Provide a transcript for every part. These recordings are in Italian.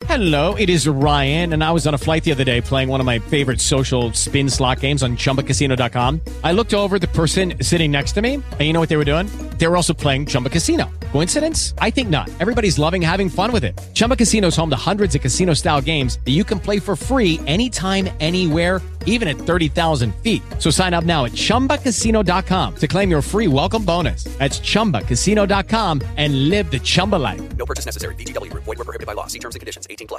Hello, it is Ryan, and I was on a flight the other day playing one of my favorite social spin slot games on ChumbaCasino.com. I looked over at the person sitting next to me, and you know what they were doing? They were also playing Chumba Casino. Coincidence? I think not. Everybody's loving having fun with it. Chumba Casino is home to hundreds of casino-style games that you can play for free anytime, anywhere, even at 30,000 feet. So sign up now at ChumbaCasino.com to claim your free welcome bonus. That's ChumbaCasino.com and live the Chumba life. No purchase necessary. VGW Group. Void where prohibited by law. See terms and conditions. 18+.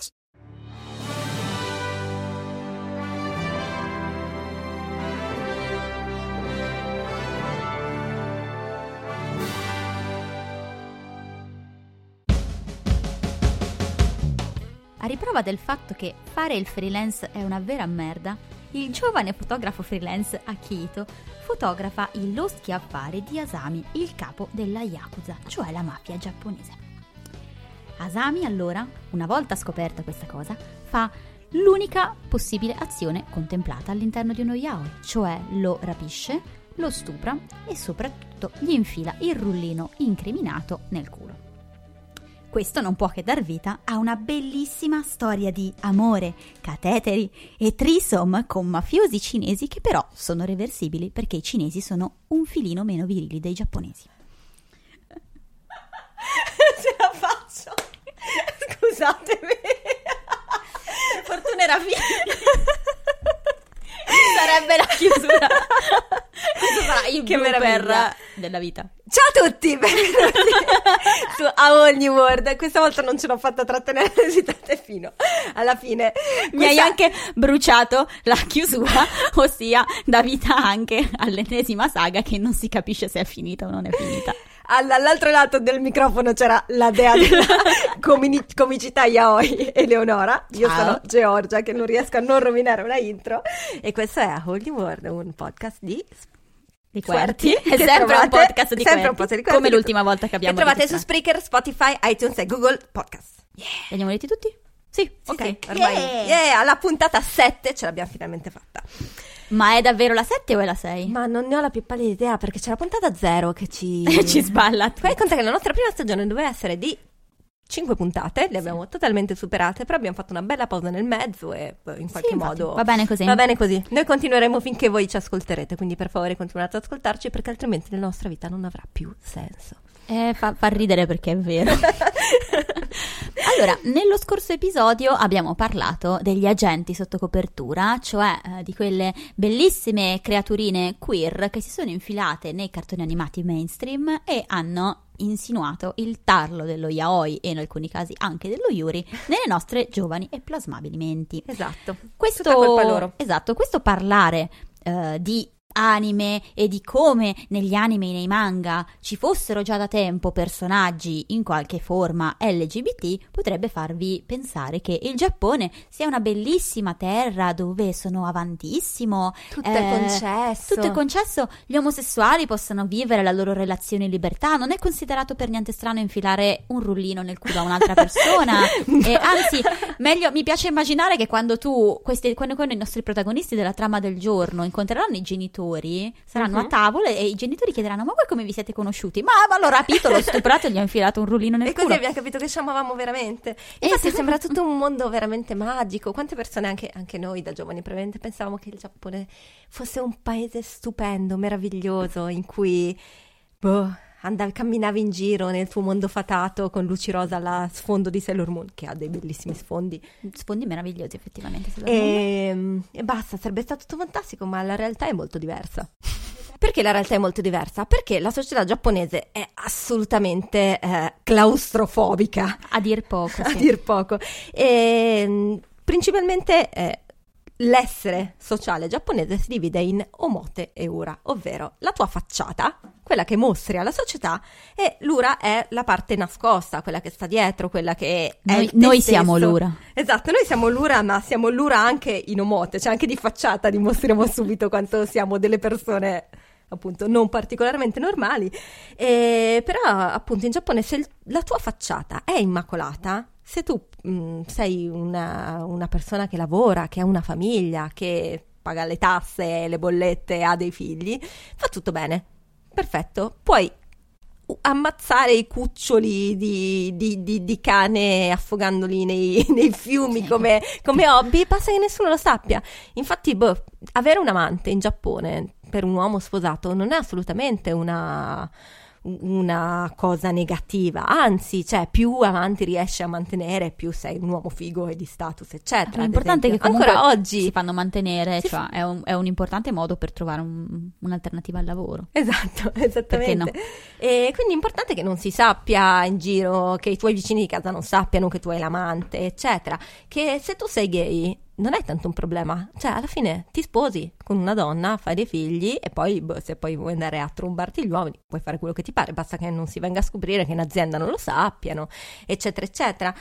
A riprova del fatto che fare il freelance è una vera merda, il giovane fotografo freelance Akihito fotografa il Lo Schiaffare di Asami, il capo della Yakuza, cioè la mafia giapponese. Asami allora, una volta scoperta questa cosa, fa l'unica possibile azione contemplata all'interno di uno yaoi, cioè lo rapisce, lo stupra e soprattutto gli infila il rullino incriminato nel culo. Questo non può che dar vita a una bellissima storia di amore, cateteri e threesome con mafiosi cinesi che però sono reversibili perché i cinesi sono un filino meno virili dei giapponesi. Ce la faccio. Scusatemi. Per fortuna era Sarebbe la chiusura. Questo sarà il che blooper meraviglia della vita. Ciao a tutti, benvenuti su A Whole New World. Questa volta non ce l'ho fatta trattenere, resistate fino alla fine. Mi hai anche bruciato la chiusura, ossia dà vita anche all'ennesima saga che non si capisce se è finita o non è finita. All'altro lato del microfono c'era la dea della comicità yaoi, Eleonora. Io sono Georgia, che non riesco a non rovinare una intro. E questo è A Whole New World, un podcast di Querti. È sempre un podcast di Querti, come l'ultima volta che abbiamo detto. Che trovate su Spreaker, Spotify, iTunes e Google Podcast. Li abbiamo letti tutti? Sì, ok. Sì, ormai alla puntata 7 ce l'abbiamo finalmente fatta. Ma è davvero la 7 o è la 6? Ma non ne ho la più pallida idea, perché c'è la puntata 0 che ci sballa. Fai conto che la nostra prima stagione doveva essere di 5 puntate, le abbiamo totalmente superate, però abbiamo fatto una bella pausa nel mezzo e in qualche modo va bene così. Va bene così. Noi continueremo finché voi ci ascolterete, quindi per favore continuate ad ascoltarci, perché altrimenti la nostra vita non avrà più senso. Fa ridere perché è vero. Allora, nello scorso episodio abbiamo parlato degli agenti sotto copertura, cioè di quelle bellissime creaturine queer che si sono infilate nei cartoni animati mainstream e hanno insinuato il tarlo dello yaoi e in alcuni casi anche dello yuri nelle nostre giovani e plasmabili menti. Esatto. Questo, tutta colpa loro. Esatto, questo parlare di anime e di come negli anime e nei manga ci fossero già da tempo personaggi in qualche forma LGBT potrebbe farvi pensare che il Giappone sia una bellissima terra dove sono avantissimo, tutto è concesso, gli omosessuali possono vivere la loro relazione in libertà, non è considerato per niente strano infilare un rullino nel culo a un'altra persona. Anzi, meglio, mi piace immaginare che quando i nostri protagonisti della trama del giorno incontreranno i genitori, saranno a tavola e i genitori chiederanno: ma voi come vi siete conosciuti? Ma l'ho rapito, l'ho stuprato e gli ho infilato un rullino nel culo. E così abbiamo capito che ci amavamo veramente. Infatti sembra tutto un mondo veramente magico. Quante persone, anche noi da giovani probabilmente, pensavamo che il Giappone fosse un paese stupendo, meraviglioso, in cui camminavi in giro nel tuo mondo fatato con luci rosa alla sfondo di Sailor Moon, che ha dei bellissimi sfondi meravigliosi effettivamente. E basta, sarebbe stato tutto fantastico, ma la realtà è molto diversa. Perché la realtà è molto diversa? Perché la società giapponese è assolutamente claustrofobica. A dir poco. A dir poco. E principalmente l'essere sociale giapponese si divide in omote e ura, ovvero la tua facciata, quella che mostri alla società, e l'ura è la parte nascosta, quella che sta dietro, quella che è noi siamo l'ura. Esatto, noi siamo l'ura, ma siamo l'ura anche in omote, cioè anche di facciata dimostriamo subito quanto siamo delle persone appunto non particolarmente normali, però appunto in Giappone se la tua facciata è immacolata, se tu sei una persona che lavora, che ha una famiglia, che paga le tasse, le bollette, ha dei figli, fa tutto bene, perfetto, puoi ammazzare i cuccioli di cane affogandoli nei fiumi come hobby, basta che nessuno lo sappia. Infatti, avere un amante in Giappone per un uomo sposato non è assolutamente una cosa negativa, anzi, cioè, più amanti riesci a mantenere, più sei un uomo figo e di status, eccetera. L'importante è che comunque ancora oggi si fanno mantenere, cioè è un importante modo per trovare un'alternativa al lavoro. Esatto, esattamente. No? E quindi è importante che non si sappia in giro, che i tuoi vicini di casa non sappiano che tu hai l'amante, eccetera. Che se tu sei gay non è tanto un problema, cioè alla fine ti sposi con una donna, fai dei figli e poi se poi vuoi andare a trombarti gli uomini puoi fare quello che ti pare, basta che non si venga a scoprire, che in azienda non lo sappiano, eccetera eccetera.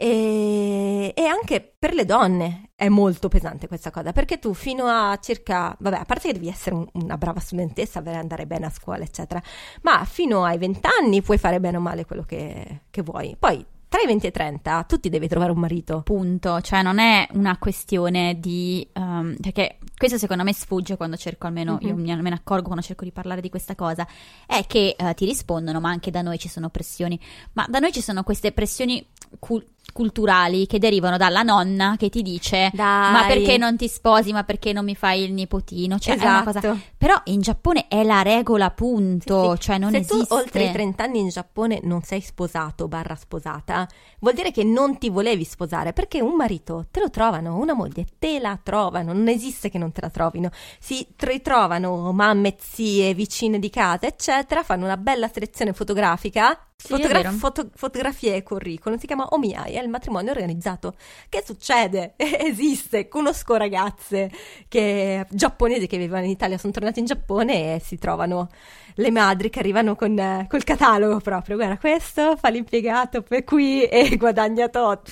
E anche per le donne è molto pesante questa cosa, perché tu fino a circa, vabbè, a parte che devi essere una brava studentessa, andare bene a scuola eccetera, ma fino ai 20 anni puoi fare bene o male quello che vuoi, poi tra i 20 e i 30 tu ti devi trovare un marito. Punto, cioè non è una questione di... perché questo secondo me sfugge quando cerco, almeno io me ne accorgo quando cerco di parlare di questa cosa, è che ti rispondono, ma anche da noi ci sono pressioni, ma da noi ci sono queste pressioni culturali che derivano dalla nonna che ti dice Dai. ma perché non ti sposi, ma perché non mi fai il nipotino, cioè esatto. è una cosa... Però in Giappone è la regola, punto, Sì. cioè non se esiste. tu oltre i 30 anni in Giappone non sei sposato / sposata, vuol dire che non ti volevi sposare, perché un marito te lo trovano, una moglie te la trovano, non esiste che non te la trovino, si ritrovano mamme, zie, vicine di casa eccetera, fanno una bella selezione fotografica. Sì, è vero. Fotografie e curriculum, si chiama Omiai, è il matrimonio organizzato. Che succede? Esiste. Conosco ragazze giapponesi che vivevano in Italia, sono tornate in Giappone e si trovano le madri che arrivano col catalogo proprio. Guarda, questo fa l'impiegato per qui e guadagna tot.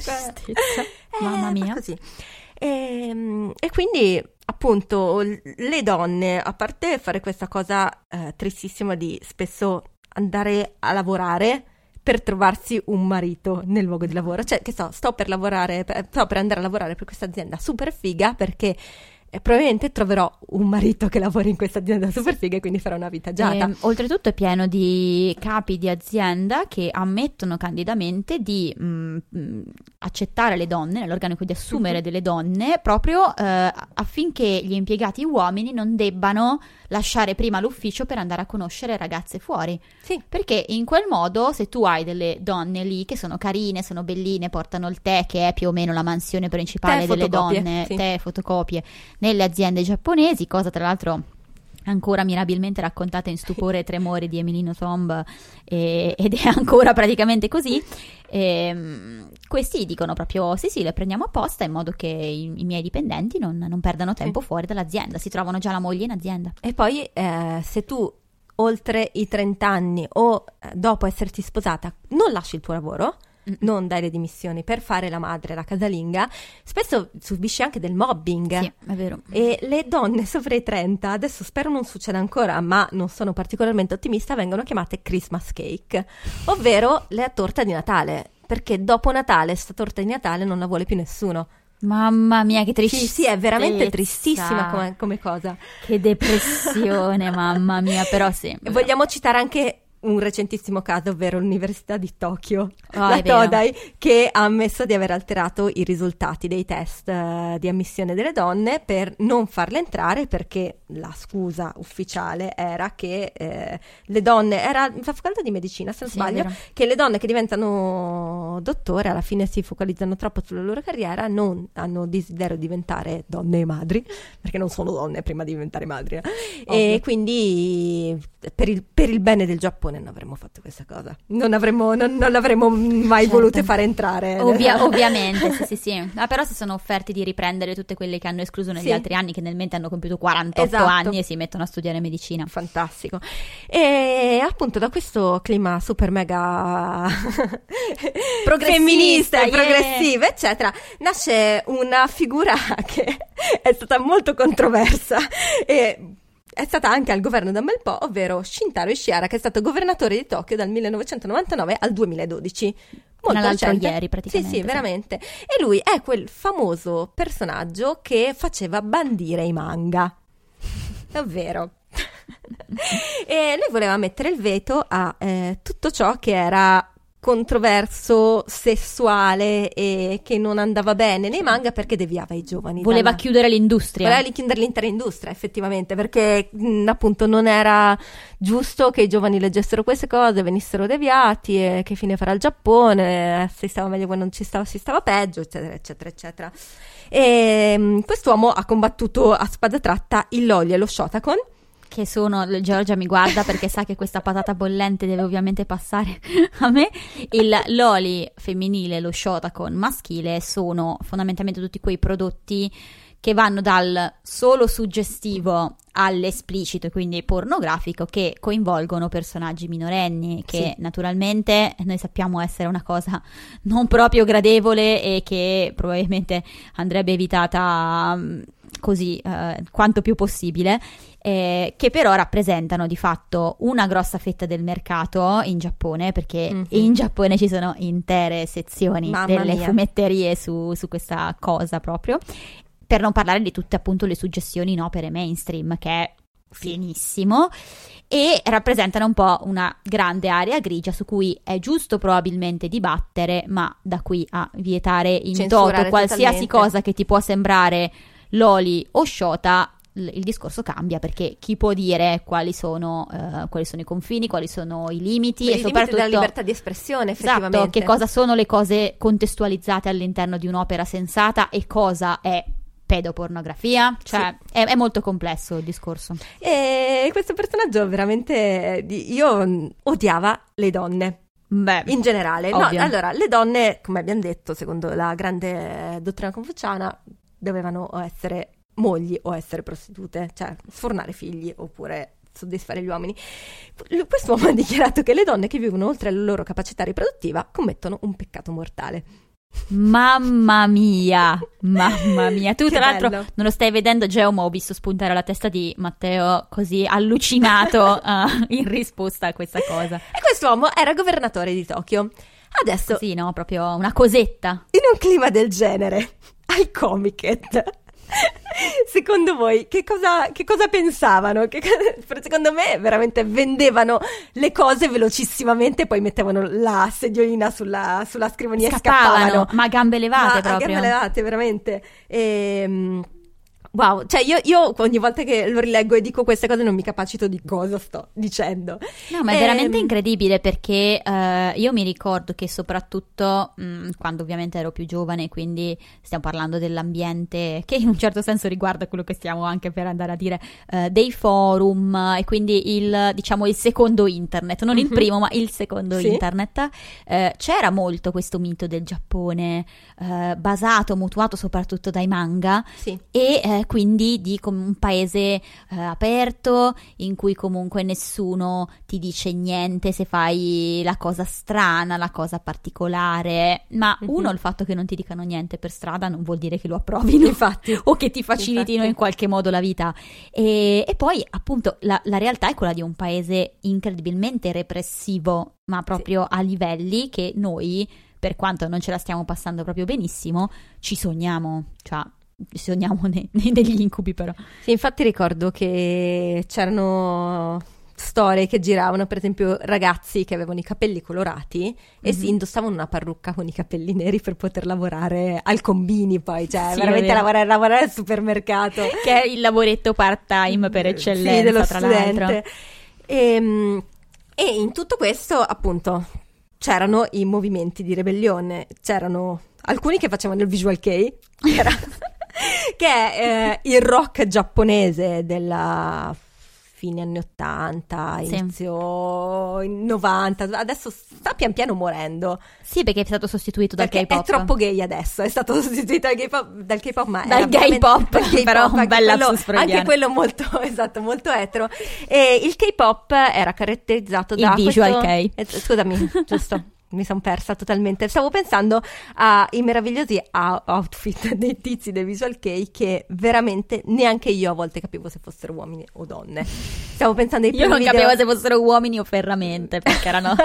Mamma mia. Così. E quindi appunto le donne, a parte fare questa cosa tristissima di spesso andare a lavorare per trovarsi un marito nel luogo di lavoro, cioè che sto per andare a lavorare per questa azienda super figa perché probabilmente troverò un marito che lavora in questa azienda super figa e quindi farò una vita agiata. Oltretutto è pieno di capi di azienda che ammettono candidamente di accettare le donne, nell'organico di assumere delle donne, proprio affinché gli impiegati uomini non debbano lasciare prima l'ufficio per andare a conoscere ragazze fuori. Sì. Perché in quel modo, se tu hai delle donne lì che sono carine, sono belline, portano il tè, che è più o meno la mansione principale delle donne, sì. tè, fotocopie, nelle aziende giapponesi, cosa tra l'altro ancora mirabilmente raccontata in Stupore e Tremore di Emilino Tomb, ed è ancora praticamente così. Questi dicono proprio sì, le prendiamo apposta in modo che i miei dipendenti non perdano tempo fuori dall'azienda, si trovano già la moglie in azienda. E poi se tu oltre i 30 anni o dopo esserti sposata non lasci il tuo lavoro, non dai le dimissioni per fare la madre, la casalinga, spesso subisci anche del mobbing. Sì, è vero. E le donne sopra i 30, adesso spero non succeda ancora, ma non sono particolarmente ottimista, vengono chiamate Christmas cake, ovvero la torta di Natale, perché dopo Natale sta torta di Natale non la vuole più nessuno. Mamma mia, che tristezza. Sì, è veramente tristissima come cosa. Che depressione, mamma mia, però sì. Vogliamo citare anche un recentissimo caso, ovvero l'Università di Tokyo, la è vero. Todai, che ha ammesso di aver alterato i risultati dei test di ammissione delle donne per non farle entrare, perché la scusa ufficiale era che le donne, era la facoltà di medicina se non Sì, sbaglio, che le donne che diventano dottore alla fine si focalizzano troppo sulla loro carriera, non hanno desiderio di diventare donne e madri, perché non sono donne prima di diventare madri, e quindi per il bene del Giappone non avremmo fatto questa cosa, non l'avremmo mai volute fare entrare. Ovviamente, sì. Ma però si sono offerti di riprendere tutte quelle che hanno escluso negli altri anni, che nel mente hanno compiuto 48 anni e si mettono a studiare medicina. Fantastico. E appunto da questo clima super mega femminista e progressiva, eccetera, nasce una figura che è stata molto controversa e è stata anche al governo da un bel po', ovvero Shintaro Ishihara, che è stato governatore di Tokyo dal 1999 al 2012. Molto l'altro recente. ieri praticamente. Sì, veramente. E lui è quel famoso personaggio che faceva bandire i manga. Ovvero E lui voleva mettere il veto a tutto ciò che era controverso, sessuale e che non andava bene nei manga perché deviava i giovani. Voleva chiudere l'industria. Voleva chiudere l'intera industria, effettivamente, perché appunto non era giusto che i giovani leggessero queste cose, venissero deviati, e che fine farà il Giappone, si stava meglio quando non ci stava, si stava peggio, eccetera, eccetera, eccetera. E quest'uomo ha combattuto a spada tratta il Loli e lo Shotacon, che sono, Giorgia mi guarda perché sa che questa patata bollente deve ovviamente passare a me. Il Loli femminile e lo Shotacon maschile sono fondamentalmente tutti quei prodotti che vanno dal solo suggestivo all'esplicito, quindi pornografico, che coinvolgono personaggi minorenni, che naturalmente noi sappiamo essere una cosa non proprio gradevole e che probabilmente andrebbe evitata così quanto più possibile, che però rappresentano di fatto una grossa fetta del mercato in Giappone, perché in Giappone ci sono intere sezioni delle fumetterie su questa cosa proprio, per non parlare di tutte appunto le suggestioni in opere mainstream, che è pienissimo, e rappresentano un po' una grande area grigia su cui è giusto probabilmente dibattere, ma da qui a vietare in Censurare toto qualsiasi totalmente. cosa che ti può sembrare Loli o Shota, il discorso cambia, perché chi può dire quali sono i confini, quali sono i limiti, e soprattutto della libertà di espressione, effettivamente. esatto, che cosa sono le cose contestualizzate all'interno di un'opera sensata e cosa è pedopornografia, cioè è molto complesso il discorso. E questo personaggio veramente io odiava le donne. Beh, In generale, no, ovvio. allora, le donne, come abbiamo detto, secondo la grande dottrina confuciana, dovevano o essere mogli o essere prostitute, cioè sfornare figli oppure soddisfare gli uomini. Quest'uomo ha dichiarato che le donne che vivono oltre la loro capacità riproduttiva commettono un peccato mortale. Mamma mia. Tu Che tra l'altro bello. non lo stai vedendo, Geo, ma ho visto spuntare la testa di Matteo così allucinato in risposta a questa cosa. E quest'uomo era governatore di Tokyo. Adesso, Sì, no, proprio una cosetta. in un clima del genere, al Comiket, secondo voi che cosa pensavano? Secondo me veramente vendevano le cose velocissimamente e poi mettevano la sediolina sulla scrivania e scappavano. Ma a gambe levate Ma a proprio. gambe levate, veramente. Wow, cioè io ogni volta che lo rileggo e dico queste cose non mi capacito di cosa sto dicendo. No, ma è veramente incredibile, perché io mi ricordo che soprattutto quando ovviamente ero più giovane, quindi stiamo parlando dell'ambiente che in un certo senso riguarda quello che stiamo anche per andare a dire, dei forum, e quindi il secondo internet, non il primo ma il secondo internet, c'era molto questo mito del Giappone mutuato soprattutto dai manga, e quindi di un paese aperto, in cui comunque nessuno ti dice niente se fai la cosa strana, la cosa particolare, ma uno, il fatto che non ti dicano niente per strada non vuol dire che lo approvino, Infatti. o che ti facilitino in qualche modo la vita, e poi appunto la realtà è quella di un paese incredibilmente repressivo, ma proprio a livelli che noi, per quanto non ce la stiamo passando proprio benissimo, ci sogniamo, negli incubi però. Sì, infatti ricordo che c'erano storie che giravano, per esempio ragazzi che avevano i capelli colorati e si indossavano una parrucca con i capelli neri per poter lavorare al combini, poi cioè Sì, veramente è vero. lavorare al supermercato, Che è il lavoretto part-time per eccellenza, sì, dello tra studente. l'altro. E in tutto questo appunto c'erano i movimenti di ribellione, c'erano alcuni che facevano il visual kei, che è il rock giapponese della fine anni 80, inizio 90, adesso sta pian piano morendo. Sì, perché è stato sostituito dal Perché K-pop. è troppo gay adesso, è stato sostituito dal K-pop, ma Dal era gay pop, dal K-pop, però un anche bel quello- lapsus freudiano. Anche quello molto, esatto, molto etero. E il K-pop era caratterizzato Il da visual questo... kei. Scusami, giusto. mi son persa totalmente. Stavo pensando ai meravigliosi outfit dei tizi dei Visual Kei, che veramente neanche io a volte capivo se fossero uomini o donne. Stavo pensando ai Io primi non video. capivo se fossero uomini o ferramente, perché erano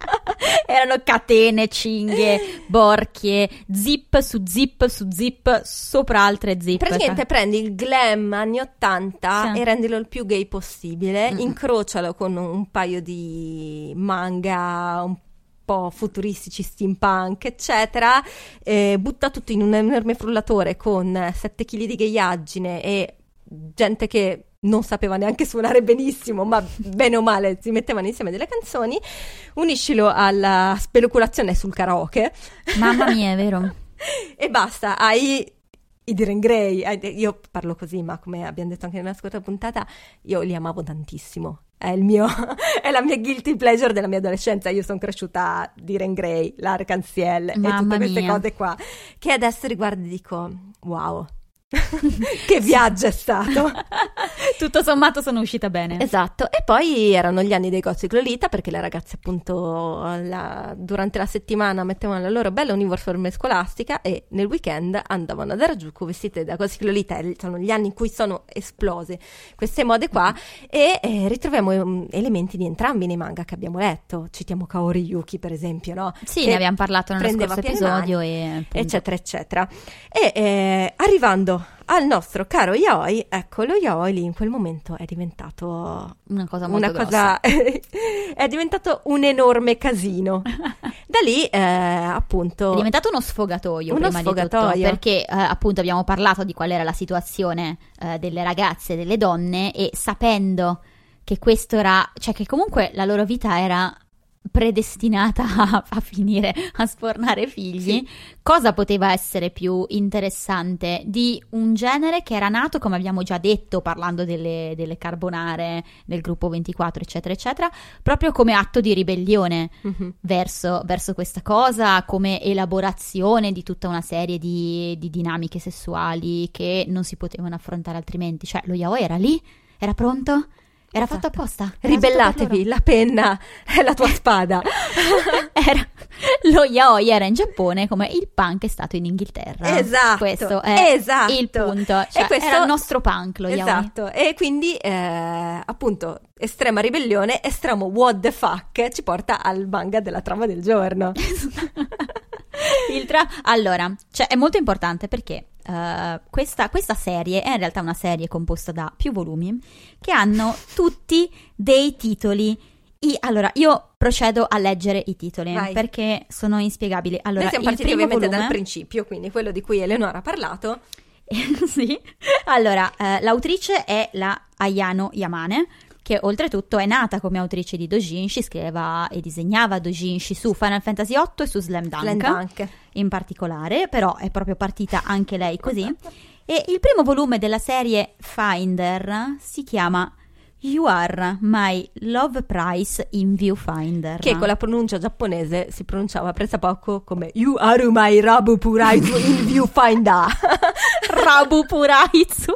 catene, cinghie, borchie, zip su zip su zip sopra altre zip. Praticamente prendi il glam anni 80 Sì. e rendilo il più gay possibile, incrocialo con un paio di manga un po' futuristici, steampunk, eccetera, butta tutto in un enorme frullatore con 7 kg di ghiaiaggine e gente che non sapeva neanche suonare benissimo, ma bene o male si mettevano insieme delle canzoni, uniscilo alla speloculazione sul karaoke. Mamma mia, è vero. E basta, hai i Diren Grey. Io parlo così, ma come abbiamo detto anche nella scorsa puntata, io li amavo tantissimo. È la mia guilty pleasure della mia adolescenza. Io sono cresciuta a Diren Grey, l'Arc-en-Ciel e Mamma tutte queste mia. cose qua, che adesso riguardo e dico wow. Che viaggio è stato. Tutto sommato sono uscita bene. Esatto, e poi erano gli anni dei Gothic Lolita, perché le ragazze appunto durante la settimana mettevano la loro bella uniforme scolastica e nel weekend andavano ad Harajuku vestite da Gothic Lolita. Sono gli anni in cui sono esplose queste mode qua e ritroviamo elementi di entrambi nei manga che abbiamo letto. Citiamo Kaori Yuki per esempio, no? Sì, Che ne abbiamo parlato nello prendeva scorso piene episodio mani, e appunto. eccetera eccetera. E arrivando al nostro caro yaoi, ecco, lo yaoi lì in quel momento è diventato una cosa molto grossa. È diventato un enorme casino. Da lì appunto è diventato uno sfogatoio Uno prima di tutto, sfogatoio. perché appunto abbiamo parlato di qual era la situazione delle ragazze e delle donne, e sapendo che questo era, cioè che comunque la loro vita era predestinata a finire a sfornare figli, cosa poteva essere più interessante di un genere che era nato, come abbiamo già detto parlando delle carbonare del gruppo 24 eccetera eccetera, proprio come atto di ribellione verso questa cosa, come elaborazione di tutta una serie di dinamiche sessuali che non si potevano affrontare altrimenti. Cioè lo yaoi era lì, era pronto, era fatto apposta. Era ribellatevi, la penna è la tua spada. Lo yaoi era in Giappone come il punk è stato in Inghilterra. Esatto, questo è esatto. il punto, cioè, E questo era il nostro punk lo yaoi. Esatto, e quindi appunto estrema ribellione, estremo what the fuck ci porta al manga della trama del giorno. Allora, cioè, è molto importante perché questa serie è in realtà una serie composta da più volumi che hanno tutti dei titoli. Allora, io procedo a leggere i titoli. Vai. Perché sono inspiegabili. Allora, noi siamo partiti ovviamente dal principio, quindi quello di cui Eleonora ha parlato. Sì. Allora, l'autrice è la Ayano Yamane, che oltretutto è nata come autrice di doujinshi, scriveva e disegnava doujinshi su Final Fantasy VIII e su Slam Dunk in particolare, però è proprio partita anche lei così. E il primo volume della serie Finder si chiama You Are My Love Prize in Viewfinder, che con la pronuncia giapponese si pronunciava pressappoco come You Are My Rabu Puraizu in Viewfinder. Rabu Puraizu.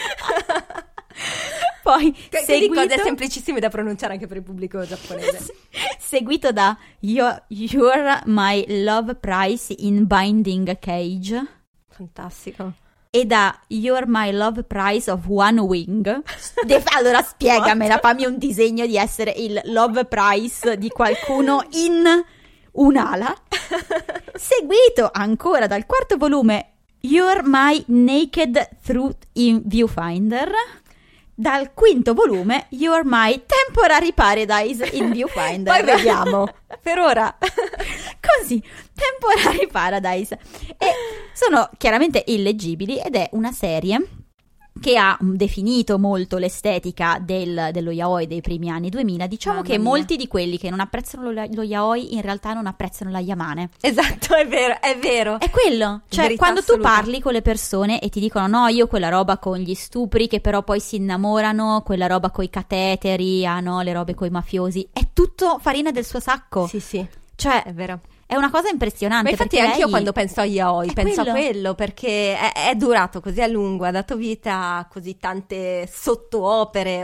Poi seguito, cose semplicissime da pronunciare anche per il pubblico giapponese. Seguito da You're My Love Prize in Binding Cage. Fantastico. E da You're My Love Prize of One Wing. Allora spiegamela, fammi un disegno di essere il Love Prize di qualcuno in un'ala. Seguito ancora dal quarto volume You're My Naked Truth in Viewfinder. Dal quinto volume You're My Temporary Paradise in Viewfinder. Poi vediamo. Per ora così, Temporary Paradise. E sono chiaramente illeggibili ed è una serie che ha definito molto l'estetica dello yaoi dei primi anni 2000. Diciamo che molti di quelli che non apprezzano lo yaoi in realtà non apprezzano la Yamane. Esatto, è vero, è vero. È quello, cioè Verità quando assoluta. tu parli con le persone e ti dicono no, io quella roba con gli stupri che però poi si innamorano, quella roba coi cateteri, no, le robe coi mafiosi, è tutto farina del suo sacco. Sì, sì, cioè è vero. È una cosa impressionante. Ma infatti perché anche io lei... quando penso a yaoi penso quello. a quello, perché è durato così a lungo, ha dato vita a così tante sottoopere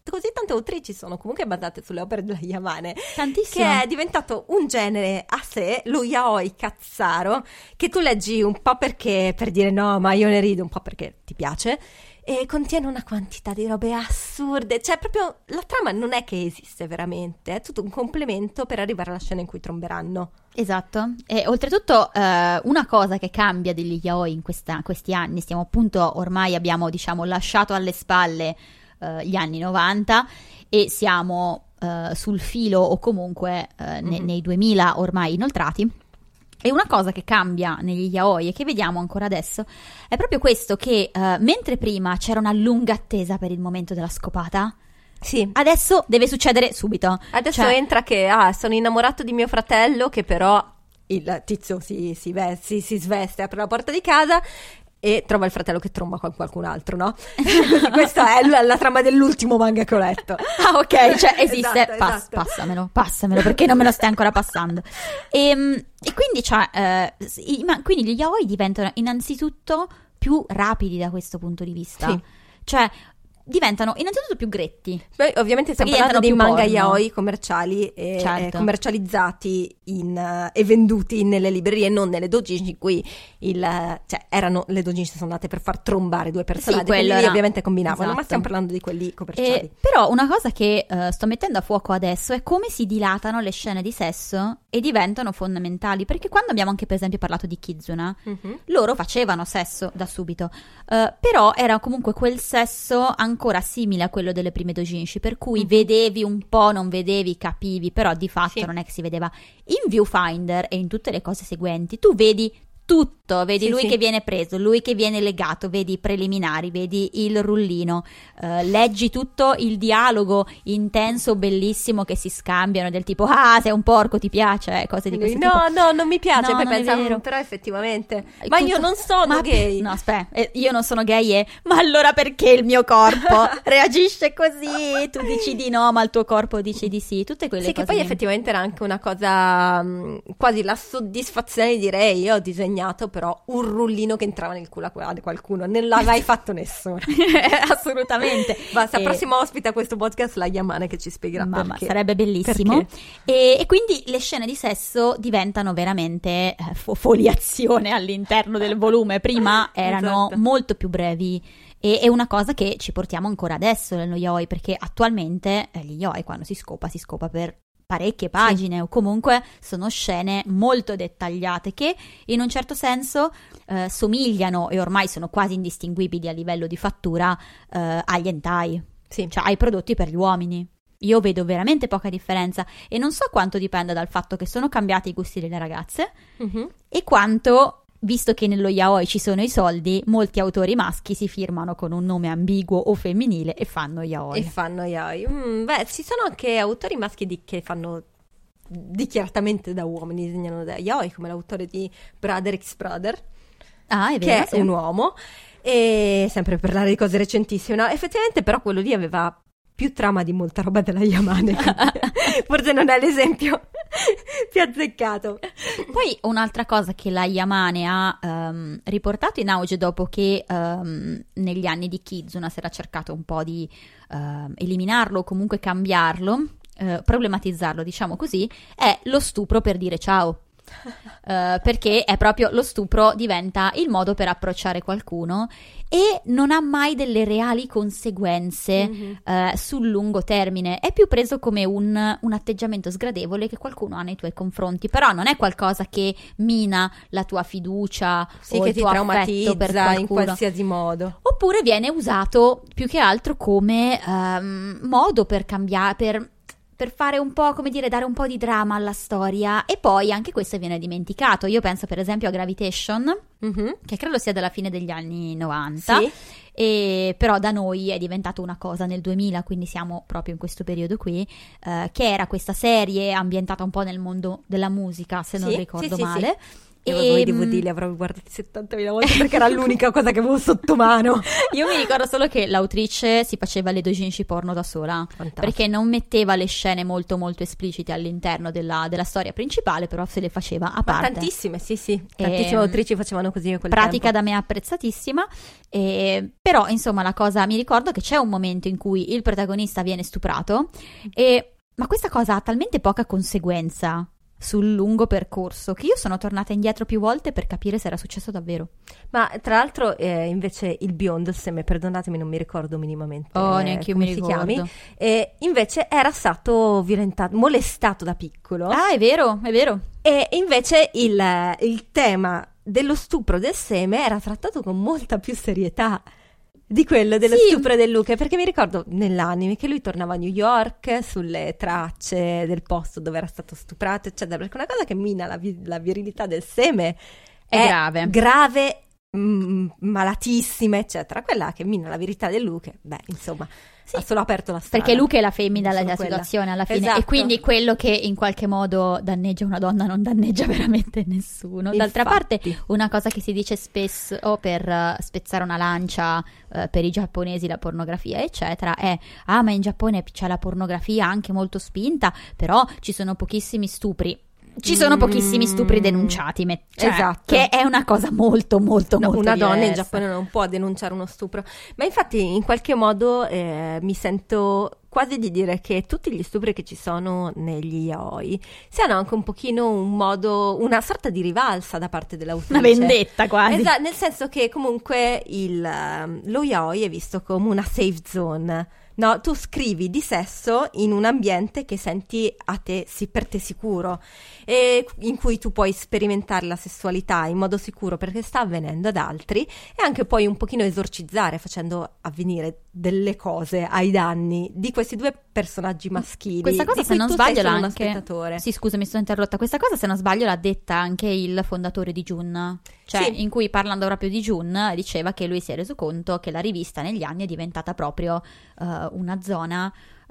così tante autrici sono comunque basate sulle opere della Yamane, Tantissimo. che è diventato un genere a sé, lo yaoi cazzaro, che tu leggi un po' perché per dire no, ma io ne rido, un po' perché ti piace, e contiene una quantità di robe assurde, cioè proprio la trama non è che esiste veramente, è tutto un complemento per arrivare alla scena in cui tromberanno. Esatto, e oltretutto una cosa che cambia degli yaoi in questi anni, stiamo appunto, ormai abbiamo diciamo lasciato alle spalle gli anni 90 e siamo sul filo o comunque nei 2000 ormai inoltrati. E una cosa che cambia negli yaoi e che vediamo ancora adesso è proprio questo, che mentre prima c'era una lunga attesa per il momento della scopata, Sì. adesso deve succedere subito. Adesso Cioè, entra che sono innamorato di mio fratello, che però il tizio si sveste, apre la porta di casa e trova il fratello che tromba con qualcun altro, no? Così, questa è la trama dell'ultimo manga che ho letto. Ah, ok, cioè esiste. Esatto. Passamelo, perché non me lo stai ancora passando. E quindi, cioè, quindi gli yaoi diventano innanzitutto più rapidi da questo punto di vista. Sì. Cioè, diventano innanzitutto più gretti. Poi ovviamente stiamo Perché parlando di diventano manga più porno. yaoi commerciali e Certo. commercializzati e venduti nelle librerie, non nelle doujinshi, in cui le doujinshi sono nate per far trombare due personaggi, quello quindi lì era- ovviamente combinavano, ma esatto. stiamo parlando di quelli commerciali. Però una cosa che sto mettendo a fuoco adesso è come si dilatano le scene di sesso e diventano fondamentali, perché quando abbiamo anche per esempio parlato di Kizuna, Mhm. loro facevano sesso da subito, però era comunque quel sesso ancora simile a quello delle prime doujinshi, per cui vedevi un po', non vedevi, capivi, però di fatto Sì. non è che si vedeva. In Viewfinder e in tutte le cose seguenti tu vedi tutto, vedi Sì, lui sì. che viene preso, lui che viene legato, vedi i preliminari, vedi il rullino, leggi tutto il dialogo intenso, bellissimo che si scambiano, del tipo sei un porco, ti piace, cose di questo tipo. No, non mi piace, No, poi non è pensavo, vero. però effettivamente, ma io Tutto- non sono ma- gay. No, aspetta, io non sono gay ma allora perché il mio corpo reagisce così? Tu dici di no, ma il tuo corpo dice di sì, tutte quelle Sì, cose che poi lì. effettivamente era anche una cosa, quasi la soddisfazione di dire io ho disegnato però un rullino che entrava nel culo a qualcuno, non l'ha mai fatto nessuno. Assolutamente. Basta, E- prossimo ospite a questo podcast la Yamane che ci spiegherà Mamma, perché. sarebbe bellissimo. Perché? E quindi le scene di sesso diventano veramente foliazione all'interno del volume. Prima erano Esatto. molto più brevi. E è una cosa che ci portiamo ancora adesso nello yaoi, perché attualmente gli yaoi, quando si scopa per parecchie pagine, o comunque sono scene molto dettagliate che in un certo senso somigliano e ormai sono quasi indistinguibili a livello di fattura agli hentai, Sì. cioè ai prodotti per gli uomini. Io vedo veramente poca differenza e non so quanto dipenda dal fatto che sono cambiati i gusti delle ragazze Mhm. e quanto, visto che nello yaoi ci sono i soldi, molti autori maschi si firmano con un nome ambiguo o femminile e fanno yaoi. E fanno yaoi. Beh, ci sono anche autori maschi che fanno dichiaratamente da uomini, disegnano da yaoi, come l'autore di Brother X Brother, Ah, è che vero, è sì. un uomo, e sempre per parlare di cose recentissime, no? Effettivamente però quello lì aveva più trama di molta roba della Yamane, forse non è l'esempio più azzeccato. Poi un'altra cosa che la Yamane ha riportato in auge dopo che negli anni di Kizuna si era cercato un po' di eliminarlo o comunque cambiarlo, problematizzarlo, diciamo così, è lo stupro per dire ciao. Perché è proprio lo stupro diventa il modo per approcciare qualcuno e non ha mai delle reali conseguenze sul lungo termine, è più preso come un atteggiamento sgradevole che qualcuno ha nei tuoi confronti, però non è qualcosa che mina la tua fiducia Sì, o che il ti tuo affetto per traumatizza in qualcuno. qualsiasi modo. Oppure viene usato più che altro come modo per cambiare, per fare un po', come dire, dare un po' di dramma alla storia, e poi anche questo viene dimenticato. Io penso per esempio a Gravitation, Mhm. che credo sia della fine degli anni 90, Sì. e però da noi è diventato una cosa nel 2000, quindi siamo proprio in questo periodo qui, che era questa serie ambientata un po' nel mondo della musica, se non Sì, ricordo sì, sì, male. Io avevo i DVD, li avrò guardati 70.000 volte perché era l'unica cosa che avevo sotto mano. Io mi ricordo solo che l'autrice si faceva le doujinshi porno da sola, Fantastico. perché non metteva le scene molto molto esplicite all'interno della storia principale, però se le faceva a Ma parte. tantissime, sì, tantissime autrici facevano così in quel Pratica tempo. da me apprezzatissima, però insomma la cosa, mi ricordo che c'è un momento in cui il protagonista viene stuprato, ma questa cosa ha talmente poca conseguenza sul lungo percorso che io sono tornata indietro più volte per capire se era successo davvero. Ma tra l'altro invece il biondo, se mi perdonatemi non mi ricordo minimamente neanche io come mi si ricordo. chiami, invece era stato molestato da piccolo. Ah, è vero. E invece il tema dello stupro del seme era trattato con molta più serietà di quello dello stupro del Luke, perché mi ricordo nell'anime che lui tornava a New York sulle tracce del posto dove era stato stuprato, eccetera, perché una cosa che mina la virilità del seme È grave, malatissima, eccetera. Quella che mina la virilità del Luke, insomma, ha solo aperto la strada. Perché Luke è la femmina Solo della quella. situazione alla fine, Esatto. e quindi quello che in qualche modo danneggia una donna non danneggia veramente nessuno. D'altra parte, una cosa che si dice spesso per spezzare una lancia per i giapponesi, la pornografia eccetera, è ma in Giappone c'è la pornografia anche molto spinta, però ci sono pochissimi stupri. Ci sono pochissimi stupri denunciati, esatto. Che è una cosa molto molto molto una donna in diversa. Giappone non può denunciare uno stupro, ma infatti in qualche modo mi sento quasi di dire che tutti gli stupri che ci sono negli yaoi siano anche un pochino una sorta di rivalsa da parte dell'autrice, Una vendetta quasi. esatto, nel senso che comunque lo yaoi è visto come una safe zone. No, tu scrivi di sesso in un ambiente che senti per te sicuro, e in cui tu puoi sperimentare la sessualità in modo sicuro perché sta avvenendo ad altri, e anche puoi un pochino esorcizzare facendo avvenire delle cose ai danni di questi due personaggi maschili. Questa cosa, di se cui non tu sbaglio, sei solo l'ha uno anche... spettatore. Sì, scusa, mi sono interrotta. Questa cosa, se non sbaglio, l'ha detta anche il fondatore di Jun. Cioè, Sì. in cui, parlando proprio di Jun, diceva che lui si è reso conto che la rivista negli anni è diventata proprio una zona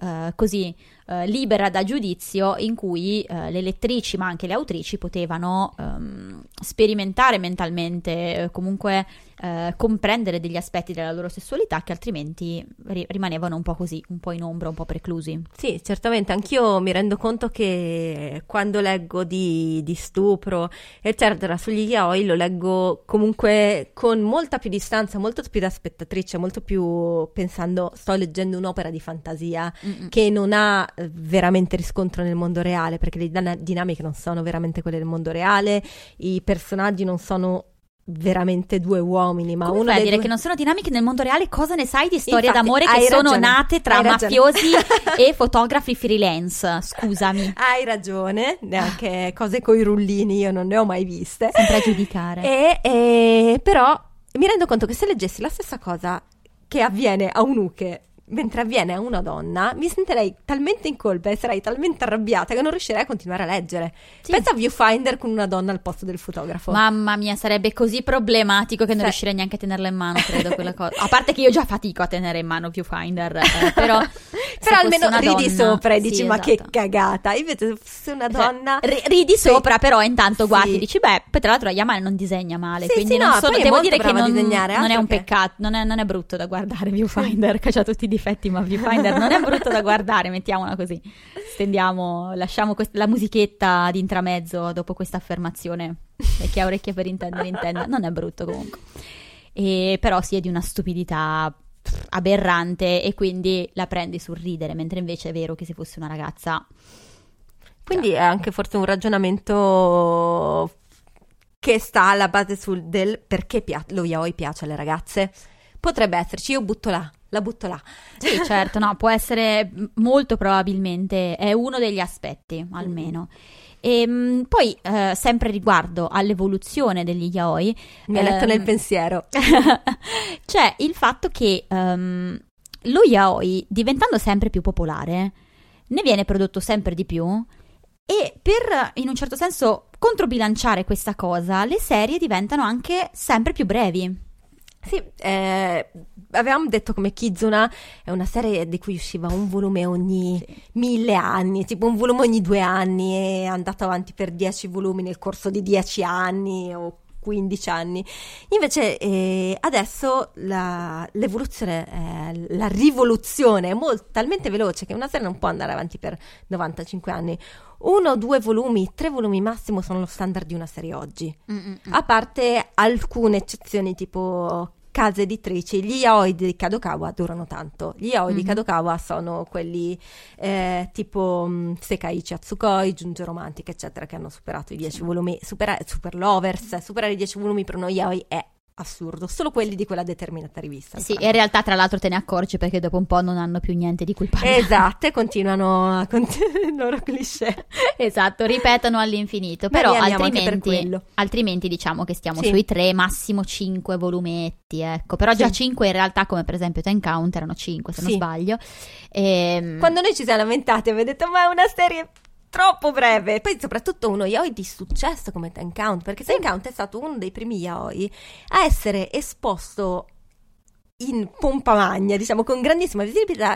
così libera da giudizio, in cui le lettrici ma anche le autrici potevano sperimentare mentalmente, comunque comprendere degli aspetti della loro sessualità che altrimenti rimanevano un po' così, un po' in ombra, un po' preclusi. Sì, certamente, anch'io mi rendo conto che quando leggo di stupro, eccetera, sugli yaoi lo leggo comunque con molta più distanza, molto più da spettatrice, molto più pensando sto leggendo un'opera di fantasia che non ha veramente riscontro nel mondo reale, perché le dinamiche non sono veramente quelle del mondo reale, i personaggi non sono veramente due uomini, ma Come uno fai a dei dire due... che non sono dinamiche nel mondo reale? Cosa ne sai di storie Infatti, d'amore che hai sono ragione, nate tra hai ragione. mafiosi e fotografi freelance? Scusami, Hai ragione, neanche cose coi rullini io non ne ho mai viste. sempre a giudicare. Però mi rendo conto che se leggessi la stessa cosa che avviene a un uke mentre avviene a una donna, mi sentirei talmente in colpa e sarei talmente arrabbiata che non riuscirei a continuare a leggere. Sì. Pensa a Viewfinder con una donna al posto del fotografo. Mamma mia, sarebbe così problematico che non riuscirei neanche a tenerla in mano, credo, quella cosa. A parte che io già fatico a tenere in mano Viewfinder, però Però almeno una ridi donna, sopra e dici sì, ma che esatto. cagata. Invece se una donna... ridi sopra, però intanto Sì. guardi, dici beh, poi tra l'altro Yamane non disegna male, Sì, quindi sì, non no, sono, poi è devo molto dire che brava a disegnare, non è altro un che- peccato, non è brutto da guardare Viewfinder, che ha tutti i difetti, ma Viewfinder non è brutto da guardare, mettiamola così. Lasciamo la musichetta di intramezzo dopo questa affermazione, e chi ha orecchie per intendere intenda, non è brutto comunque. Però sì, è di una stupidità aberrante, e quindi la prendi sul ridere, mentre invece è vero che se fosse una ragazza... Quindi è anche forse un ragionamento che sta alla base del perché lo yaoi piace alle ragazze. Potrebbe esserci, la butto là. Sì, certo, no, può essere, molto probabilmente è uno degli aspetti, almeno. E poi, sempre riguardo all'evoluzione degli yaoi, Mi ha letto nel pensiero. c'è il fatto che lo yaoi, diventando sempre più popolare, ne viene prodotto sempre di più, e per, in un certo senso, controbilanciare questa cosa, le serie diventano anche sempre più brevi. Sì, avevamo detto come Kizuna è una serie di cui usciva un volume ogni 1000 anni, tipo un volume ogni 2 anni, e è andato avanti per 10 volumi nel corso di 10 anni o 15 anni. Invece adesso l'evoluzione, la rivoluzione è talmente veloce che una serie non può andare avanti per 95 anni. 1, 2 volumi, 3 volumi massimo sono lo standard di una serie oggi. A parte alcune eccezioni, tipo case editrici. Gli yaoi di Kadokawa durano tanto. Gli yaoi di Kadokawa sono quelli tipo Sekaiichi Hatsukoi, Giunge Romantica, eccetera, che hanno superato i 10 volumi. Super Lovers, superare i 10 volumi per uno yaoi è assurdo, solo quelli di quella determinata rivista. Sì, e in realtà tra l'altro te ne accorgi perché dopo un po' non hanno più niente di cui parlare. Esatto, e continuano a il loro cliché. Esatto, ripetono all'infinito. Ma però li amiamo anche per quello. altrimenti diciamo che stiamo Sì. sui 3, massimo 5 volumetti, ecco. Però già Sì. 5 in realtà, come per esempio Ten Count, erano 5 se non Sì. sbaglio. Quando noi ci siamo lamentati avete detto ma è una serie troppo breve, poi soprattutto uno yaoi di successo come Ten Count, perché Ten Count è stato uno dei primi yaoi a essere esposto in pompa magna, diciamo con grandissima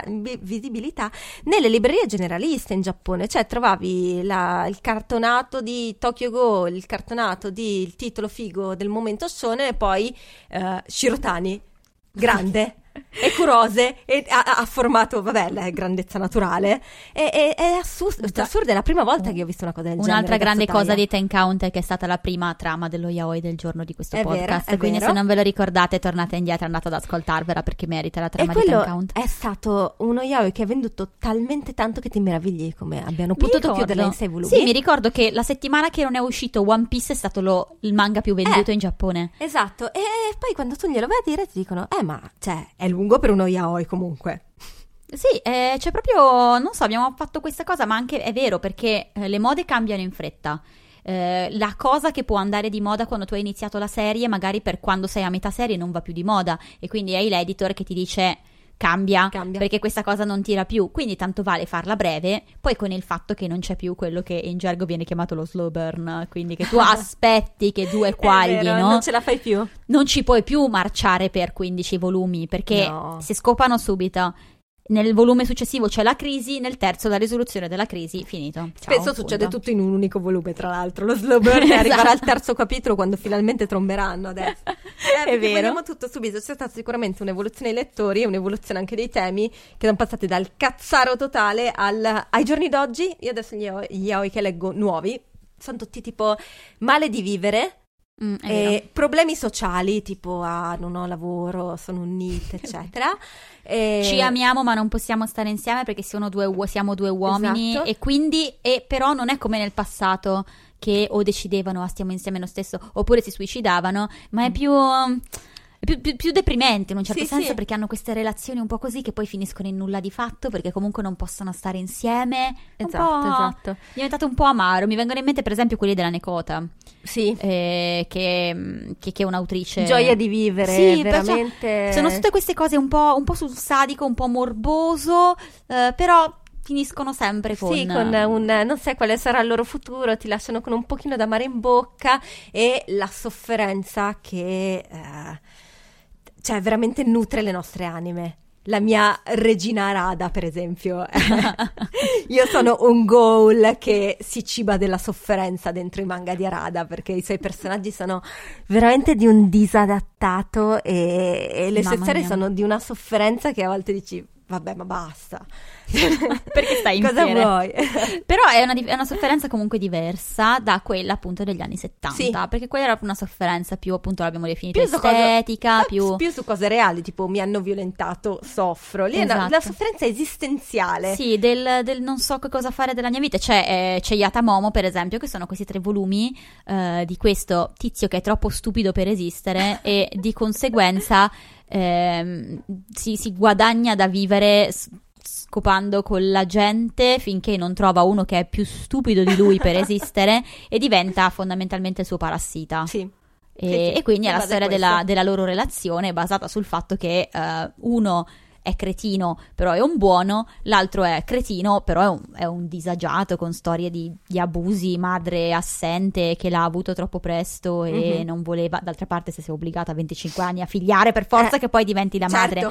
visibilità nelle librerie generaliste in Giappone. Cioè trovavi il cartonato di Tokyo Ghoul, il cartonato di il titolo figo del momento shonen, e poi Shirotani grande e Kurose, e ha formato, vabbè, la grandezza naturale, è assurdo, è la prima volta che ho visto una cosa del genere. Un'altra grande Gazzotaia. cosa di Ten Count è che è stata la prima trama dello yaoi del giorno di questo È vero, podcast, è quindi vero. se non ve lo ricordate tornate indietro e andate ad ascoltarvela perché merita la E trama di Ten quello Count. è stato uno yaoi che ha venduto talmente tanto che ti meravigli come abbiano Mi potuto ricordo. chiuderla in 6 volumi. Sì, mi ricordo che la settimana che non è uscito One Piece è stato il manga più venduto in Giappone. Esatto, e poi quando tu glielo vai a dire ti dicono ma cioè è lungo per uno yaoi comunque. Sì, c'è proprio, non so, abbiamo fatto questa cosa, ma anche è vero perché le mode cambiano in fretta. La cosa che può andare di moda quando tu hai iniziato la serie, magari per quando sei a metà serie non va più di moda, e quindi hai l'editor che ti dice cambia perché questa cosa non tira più, quindi tanto vale farla breve, poi con il fatto che non c'è più quello che in gergo viene chiamato lo slow burn, quindi che tu aspetti che 2 quagli, È vero, no? non ce la fai più. Non ci puoi più marciare per 15 volumi perché No. si scopano subito. Nel volume successivo c'è la crisi, nel terzo la risoluzione della crisi, finito. Ciao, Spesso punto. succede tutto in un unico volume, tra l'altro. Lo slow burn Esatto. arriverà al terzo capitolo quando finalmente tromberanno adesso. Perché vero. vogliamo tutto subito. C'è stata sicuramente un'evoluzione dei lettori e un'evoluzione anche dei temi che sono passati dal cazzaro totale ai giorni d'oggi. Io adesso gli yaoi che leggo nuovi sono tutti tipo male di vivere, È vero. problemi sociali tipo non ho lavoro, sono un NEET, eccetera. Ci amiamo ma non possiamo stare insieme perché siamo 2 uomini, Esatto. e quindi però non è come nel passato che o decidevano stiamo insieme lo stesso oppure si suicidavano, ma è più deprimente in un certo Sì, senso, sì. perché hanno queste relazioni un po' così che poi finiscono in nulla di fatto perché comunque non possono stare insieme. È un Esatto, po', esatto. è diventato un po' amaro. Mi vengono in mente per esempio quelli della Nekota, Sì. che è un'autrice Gioia di vivere, sì, veramente. sono tutte queste cose un po' sul sadico, un po' morboso, però finiscono sempre con Sì, con non sai quale sarà il loro futuro, ti lasciano con un pochino d'amare in bocca e la sofferenza che cioè veramente nutre le nostre anime. La mia Regina Arada, per esempio. Io sono un ghoul che si ciba della sofferenza dentro i manga di Arada, perché i suoi personaggi sono veramente di un disadattato e le sue Mamma storie mia. sono di una sofferenza che a volte dici vabbè, ma basta. perché stai in Cosa fiere? vuoi? Però è una sofferenza comunque diversa da quella appunto degli anni 70, Sì. perché quella era una sofferenza più, appunto l'abbiamo definita Più su cose- estetica, più su cose reali, tipo mi hanno violentato, soffro. Lì è Esatto. la sofferenza esistenziale. sì, del non so che cosa fare della mia vita. C'è Yatamomo, per esempio, che sono questi 3 volumi di questo tizio che è troppo stupido per esistere e di conseguenza si guadagna da vivere scopando con la gente finché non trova uno che è più stupido di lui per esistere e diventa fondamentalmente il suo parassita. Sì. E quindi è la base storia questo. della loro relazione basata sul fatto che uno è cretino però è un buono, l'altro è cretino però è un disagiato con storie di abusi, madre assente che l'ha avuto troppo presto e non voleva, d'altra parte se sei obbligata a 25 anni a figliare per forza che poi diventi la madre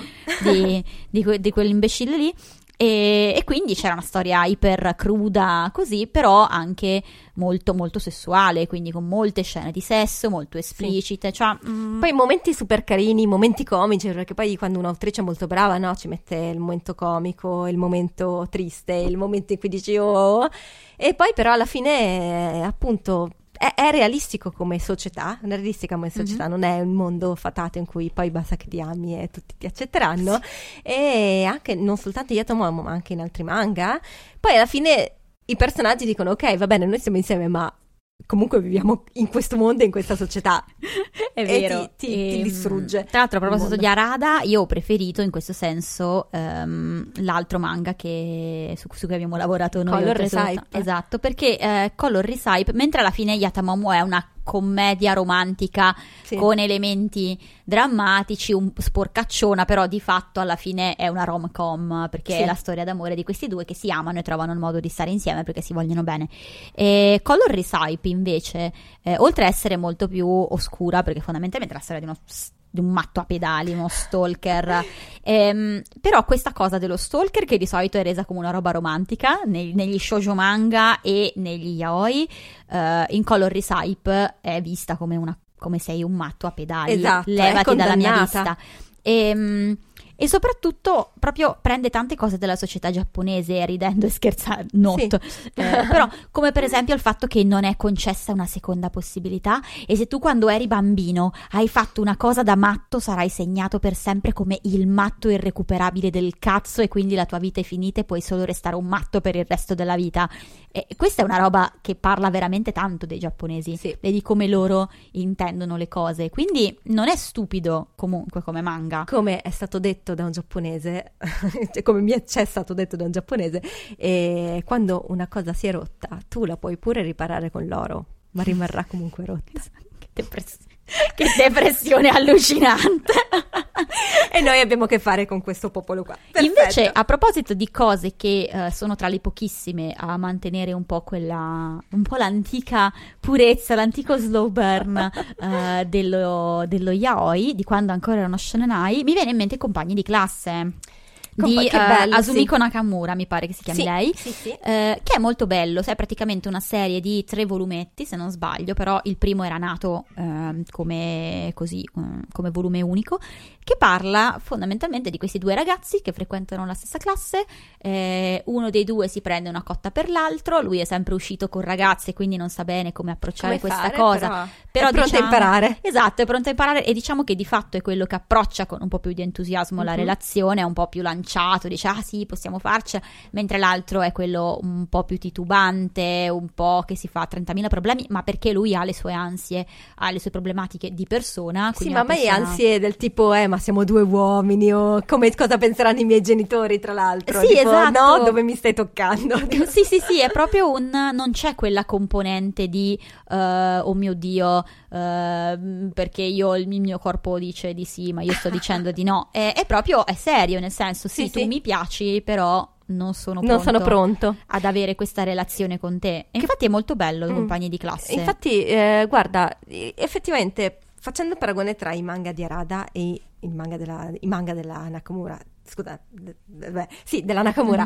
di quell'imbecille lì. E quindi c'era una storia iper cruda così, però anche molto molto sessuale, quindi con molte scene di sesso molto esplicite, cioè, poi momenti super carini, momenti comici, perché poi quando un'autrice è molto brava, no, ci mette il momento comico, il momento triste, il momento in cui dici oh, e poi però alla fine appunto è realistico come società, non è un mondo fatato in cui poi basta che ti ami e tutti ti accetteranno, e anche non soltanto in Yatomamo ma anche in altri manga, poi alla fine i personaggi dicono ok, va bene, noi stiamo insieme ma comunque viviamo in questo mondo, in questa società. È vero. E ti distrugge. Tra l'altro, a proposito di Arada, io ho preferito in questo senso l'altro manga su cui abbiamo lavorato noi. Color Recipe. Esatto, perché Color Recipe, mentre alla fine Yatomamo è una commedia romantica con elementi drammatici, un sporcacciona, però di fatto alla fine è una rom-com, perché è la storia d'amore di questi due che si amano e trovano il modo di stare insieme perché si vogliono bene. E Color Recipe invece, oltre a essere molto più oscura, perché fondamentalmente è la storia di un matto a pedali, uno stalker, però questa cosa dello stalker, che di solito è resa come una roba romantica negli shoujo manga e negli yaoi, in Color Recipe è vista come sei un matto a pedali, esatto, levati dalla mia vista. E soprattutto proprio prende tante cose della società giapponese, ridendo e scherzando, però come per esempio il fatto che non è concessa una seconda possibilità, e se tu quando eri bambino hai fatto una cosa da matto sarai segnato per sempre come il matto irrecuperabile del cazzo, e quindi la tua vita è finita e puoi solo restare un matto per il resto della vita. E questa è una roba che parla veramente tanto dei giapponesi e di come loro intendono le cose, quindi non è stupido comunque come manga, come è stato detto da un giapponese, cioè come c'è stato detto da un giapponese, e quando una cosa si è rotta tu la puoi pure riparare con l'oro, ma rimarrà comunque rotta. Che depressione allucinante. E noi abbiamo a che fare con questo popolo qua. Perfetto. Invece, a proposito di cose che sono tra le pochissime a mantenere un po' l'antica purezza, l'antico slow burn dello yaoi, di quando ancora erano shonenai, mi viene in mente Compagni di classe di Asumiko Nakamura, mi pare che si chiami lei, che è molto bello. È praticamente una serie di 3 volumetti, se non sbaglio, però il primo era nato come volume unico, che parla fondamentalmente di questi 2 ragazzi che frequentano la stessa classe. Uno dei 2 si prende una cotta per l'altro, lui è sempre uscito con ragazze, quindi non sa bene come approcciare questa cosa, però è pronto a imparare. Esatto, è pronto a imparare, e diciamo che di fatto è quello che approccia con un po' più di entusiasmo la relazione, è un po' più lanciato, dice ah sì, possiamo farci, mentre l'altro è quello un po' più titubante, un po' che si fa 30.000 problemi, ma perché lui ha le sue ansie, ha le sue problematiche di persona. Sì, ma mai ansie del tipo ma siamo 2 uomini, o cosa penseranno i miei genitori, tra l'altro, sì, tipo, esatto. No, dove mi stai toccando? sì, è proprio non c'è quella componente di oh mio Dio, perché il mio corpo dice di sì ma io sto dicendo di no, è proprio, è serio, nel senso tu mi piaci, però non sono pronto ad avere questa relazione con te. E infatti è molto bello Compagni di classe. Infatti guarda, effettivamente facendo paragone tra i manga di Arada e i manga della Nakamura, scusa, della Nakamura,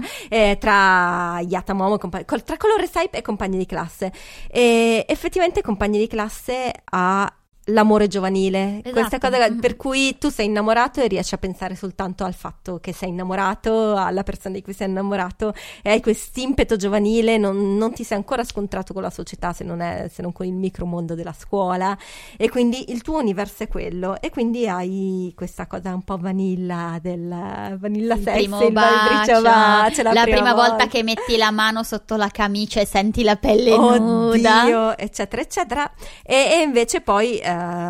tra Yatomamo, tra Color Recipe e Compagni di classe, effettivamente Compagni di classe ha l'amore giovanile, esatto. Questa cosa per cui tu sei innamorato e riesci a pensare soltanto al fatto che sei innamorato, alla persona di cui sei innamorato, e hai quest'impeto giovanile, non ti sei ancora scontrato con la società se non con il micromondo della scuola, e quindi il tuo universo è quello, e quindi hai questa cosa un po' vanilla del vanilla sex, il bacio, la prima volta che metti la mano sotto la camicia e senti la pelle nuda, oddio, eccetera eccetera, e invece poi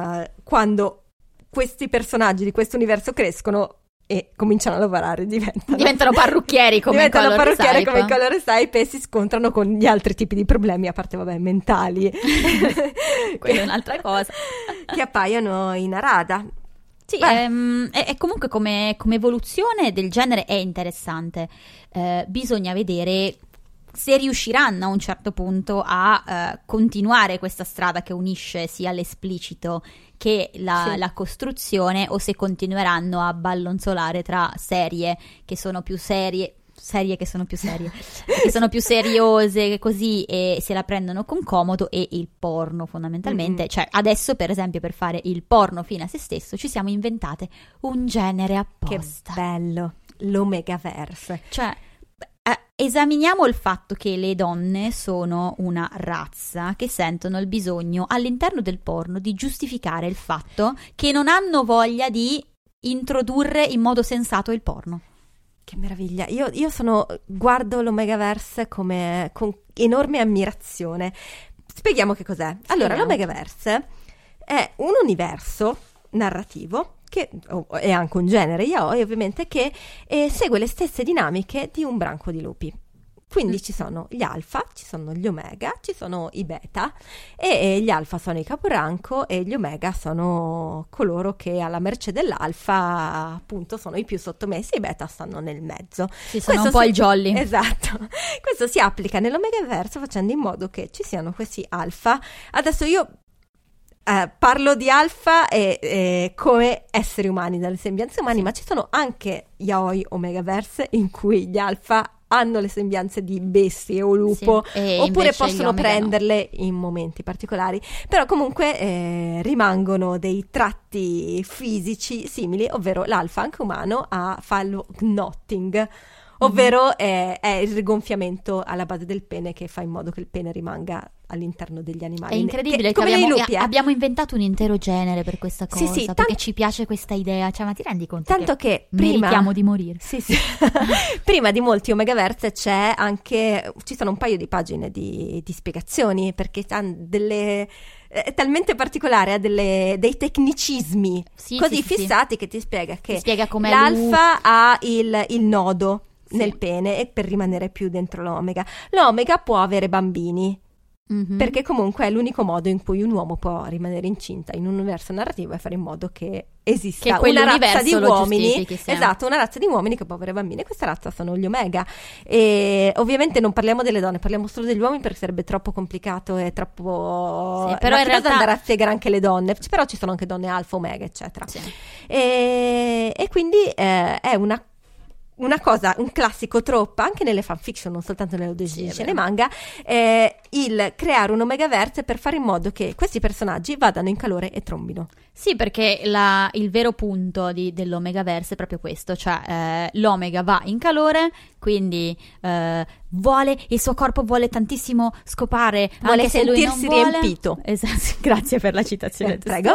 quando questi personaggi di questo universo crescono e cominciano a lavorare, diventano parrucchieri come in Color Recipe, e si scontrano con gli altri tipi di problemi, a parte mentali quella è un'altra cosa, che appaiono in Arada. Sì, è comunque come evoluzione del genere è interessante. Bisogna vedere se riusciranno a un certo punto a continuare questa strada che unisce sia l'esplicito che la costruzione, o se continueranno a ballonzolare tra serie che sono più serie che sono più serie, che sono più seriose così, e se la prendono con comodo, e il porno fondamentalmente. Cioè adesso per esempio per fare il porno fine a se stesso ci siamo inventate un genere apposta. Che bello, l'Omegaverse. Cioè esaminiamo il fatto che le donne sono una razza che sentono il bisogno all'interno del porno di giustificare il fatto che non hanno voglia di introdurre in modo sensato il porno. Che meraviglia, io guardo l'Omegaverse con enorme ammirazione. Spieghiamo che cos'è. Allora, l'Omegaverse è un universo narrativo che è anche un genere yaoi ovviamente, che segue le stesse dinamiche di un branco di lupi. Quindi ci sono gli alfa, ci sono gli omega, ci sono i beta, e gli alfa sono i caporanco e gli omega sono coloro che alla mercé dell'alfa appunto sono i più sottomessi, e i beta stanno nel mezzo. Sì, sono un po' il jolly. Esatto. Questo si applica nell'Omegaverso facendo in modo che ci siano questi alfa. Adesso io parlo di alfa come esseri umani, dalle sembianze umane, ma ci sono anche yaoi Omegaverse in cui gli alfa hanno le sembianze di bestie o lupo, oppure possono prenderle in momenti particolari, però comunque rimangono dei tratti fisici simili, ovvero l'alfa anche umano fa lo knotting, ovvero è il rigonfiamento alla base del pene, che fa in modo che il pene rimanga all'interno degli animali. È incredibile che abbiamo inventato un intero genere per questa cosa, sì, perché ci piace questa idea, cioè, ma ti rendi conto tanto che meritiamo di morire? Sì. Prima di molti Omegaverse ci sono un paio di pagine di spiegazioni, perché hanno è talmente particolare, ha dei tecnicismi fissati che ti spiega che l'alfa ha il nodo nel pene, e per rimanere più dentro l'omega. L'omega può avere bambini, perché comunque è l'unico modo in cui un uomo può rimanere incinta in un universo narrativo, e fare in modo che esista una razza di uomini, esatto, una razza di uomini che può avere bambini, e questa razza sono gli omega. E ovviamente non parliamo delle donne, parliamo solo degli uomini, perché sarebbe troppo complicato e troppo però in realtà andare a spiegare anche le donne, però ci sono anche donne alfa, omega, eccetera. E quindi è una cosa, un classico troppo anche nelle fanfiction, non soltanto nelle audiovisioni, nei manga, il creare un Omegaverse per fare in modo che questi personaggi vadano in calore e trombino. Sì, perché il vero punto dell'Omegaverse è proprio questo, cioè l'Omega va in calore, quindi il suo corpo vuole tantissimo scopare, vuole anche se lui non sentirsi vuole. Riempito. Esatto, grazie per la citazione prego.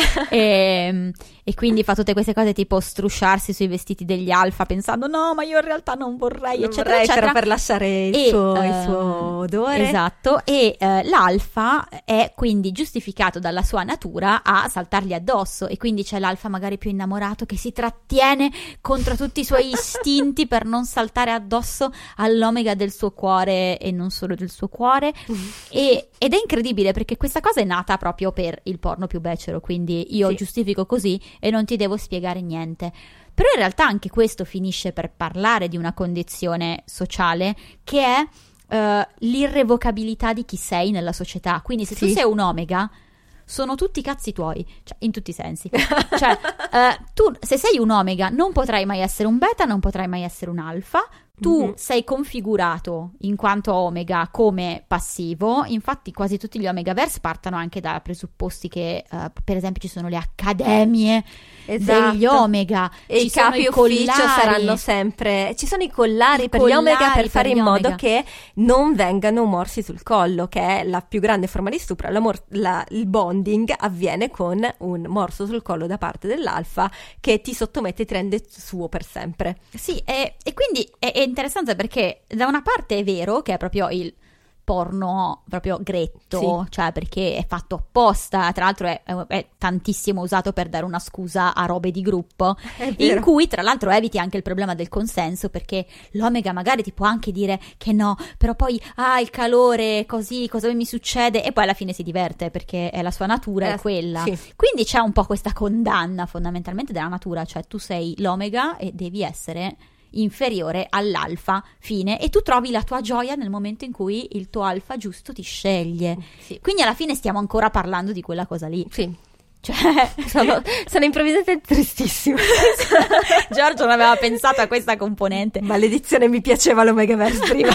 E quindi fa tutte queste cose tipo strusciarsi sui vestiti degli alfa pensando no, ma io in realtà non vorrei, eccetera, eccetera, però per lasciare il suo odore. Esatto, e l'alfa è quindi giustificato dalla sua natura a saltargli addosso, e quindi c'è l'alfa magari più innamorato che si trattiene contro tutti i suoi istinti per non saltare addosso all'omega del suo cuore, e non solo del suo cuore. Ed è incredibile, perché questa cosa è nata proprio per il porno più becero, quindi io giustifico così e non ti devo spiegare niente. Però in realtà anche questo finisce per parlare di una condizione sociale che è l'irrevocabilità di chi sei nella società. Quindi se tu sei un omega, sono tutti cazzi tuoi, cioè in tutti i sensi. Cioè tu se sei un omega non potrai mai essere un beta, non potrai mai essere un alfa. Tu sei configurato in quanto omega come passivo, infatti quasi tutti gli Omegaverse partono anche da presupposti che per esempio ci sono le accademie degli omega, e i capi ufficio saranno sempre, ci sono i collari per gli omega per fare in modo che non vengano morsi sul collo, che è la più grande forma di stupro. Il bonding avviene con un morso sul collo da parte dell'alfa che ti sottomette e ti rende suo per sempre. Sì, e quindi è interessante, perché da una parte è vero che è proprio porno proprio gretto, Sì. cioè perché è fatto apposta, tra l'altro è tantissimo usato per dare una scusa a robe di gruppo, È vero. in cui tra l'altro eviti anche il problema del consenso, perché l'omega magari ti può anche dire che no, però poi il calore, così, cosa mi succede, e poi alla fine si diverte perché è la sua natura, è quella. Sì. Quindi c'è un po' questa condanna fondamentalmente della natura, cioè tu sei l'omega e devi essere inferiore all'alfa, fine, e tu trovi la tua gioia nel momento in cui il tuo alfa giusto ti sceglie. Sì. Quindi alla fine stiamo ancora parlando di quella cosa lì. Sì. Cioè, Sono improvvisamente tristissima. Giorgio non aveva pensato a questa componente. Maledizione, mi piaceva l'Omegaverse prima.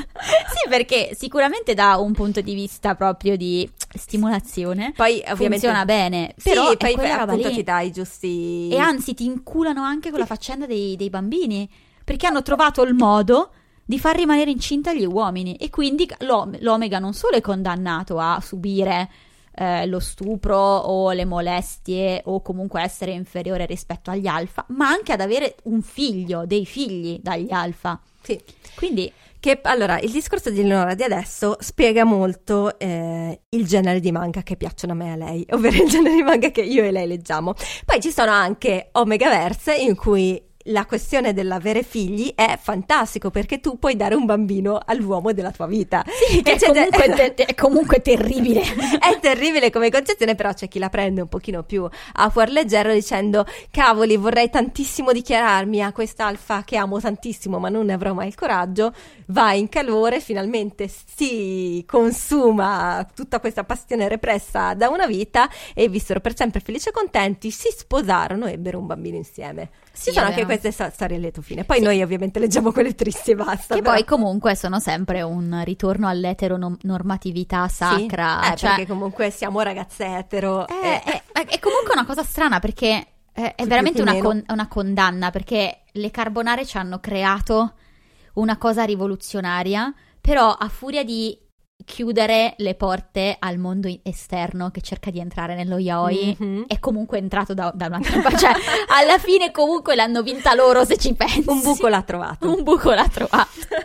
Sì, perché sicuramente da un punto di vista proprio di stimolazione Poi ovviamente funziona bene, Sì, però è poi quella roba appunto lì. ti dai i giusti. E anzi ti inculano anche con la faccenda dei bambini, perché hanno trovato il modo di far rimanere incinta gli uomini, e quindi l'omega non solo è condannato a subire lo stupro o le molestie o comunque essere inferiore rispetto agli alfa, ma anche ad avere un figlio, dei figli dagli alfa. Sì. Quindi Allora, il discorso di Eleonora di adesso spiega molto il genere di manga che piacciono a me e a lei, ovvero il genere di manga che io e lei leggiamo. Poi ci sono anche Omegaverse in cui la questione dell'avere figli è fantastico, perché tu puoi dare un bambino all'uomo della tua vita. sì, che è comunque terribile. È terribile come concezione, però c'è chi la prende un pochino più a cuor leggero dicendo: cavoli, vorrei tantissimo dichiararmi a quest'alfa che amo tantissimo ma non ne avrò mai il coraggio. Va in calore, finalmente si consuma tutta questa passione repressa da una vita e vissero per sempre felici e contenti, si sposarono e ebbero un bambino insieme. Sì, Ci sono è anche vero. queste storie a lieto fine. Poi noi ovviamente leggiamo quelle tristi e basta. Che però. poi comunque sono sempre un ritorno all'eteronormatività sacra. Sì, cioè, perché comunque siamo ragazze etero. è comunque una cosa strana, perché è Più veramente che meno. una condanna, perché le carbonare ci hanno creato una cosa rivoluzionaria, però a furia di chiudere le porte al mondo esterno che cerca di entrare nello yaoi, Mhm. è comunque entrato da un'altra parte. Cioè, alla fine comunque l'hanno vinta loro, se ci pensi. Un buco l'ha trovato. Un buco l'ha trovato.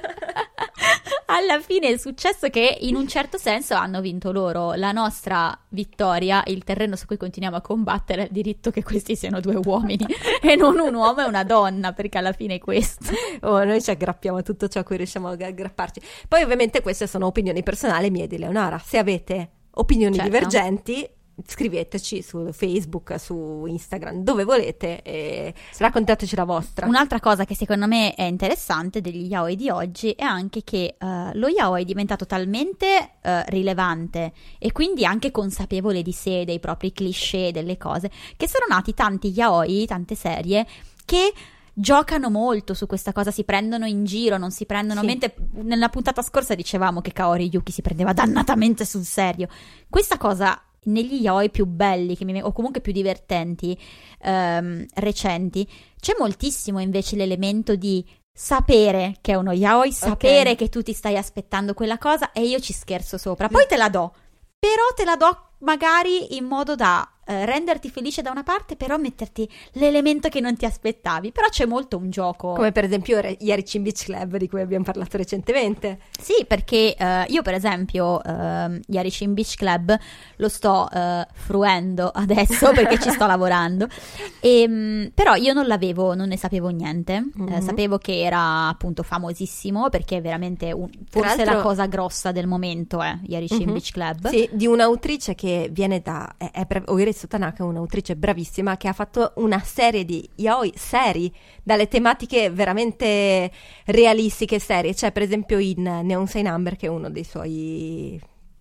Alla fine è successo che in un certo senso hanno vinto loro. La nostra vittoria, il terreno su cui continuiamo a combattere, è il diritto che questi siano due uomini e non un uomo e una donna, perché alla fine è questo. Oh, noi ci aggrappiamo a tutto ciò a cui riusciamo ad aggrapparci. Poi ovviamente queste sono opinioni personali mie e di Leonora. Se avete opinioni Certo. divergenti, scriveteci su Facebook, su Instagram, dove volete, e raccontateci la vostra. Un'altra cosa che secondo me è interessante degli yaoi di oggi è anche che lo yaoi è diventato talmente rilevante e quindi anche consapevole di sé, dei propri cliché, delle cose, che sono nati tanti yaoi, tante serie che giocano molto su questa cosa, si prendono in giro, non si prendono, Sì. mentre nella puntata scorsa dicevamo che Kaori Yuki si prendeva dannatamente sul serio. Questa cosa negli yaoi più belli o comunque più divertenti, recenti, c'è moltissimo invece l'elemento di sapere che è uno yaoi, sapere che tu ti stai aspettando quella cosa e io ci scherzo sopra, poi te la do, però te la do magari in modo da renderti felice da una parte, però metterti l'elemento che non ti aspettavi. Però c'è molto un gioco. Come per esempio Yarichin Beach Club, di cui abbiamo parlato recentemente. Sì, perché io per esempio Yarichin Beach Club lo sto fruendo adesso perché ci sto lavorando, però io non ne sapevo niente. Sapevo che era appunto famosissimo perché è veramente forse l'altro- la cosa grossa del momento è Yarichin Beach Club. Sì, di un'autrice che viene Oiresu Tanaka, un'autrice bravissima che ha fatto una serie di yaoi seri, dalle tematiche veramente realistiche serie. C'è per esempio in Neon Sign Amber, che è uno dei suoi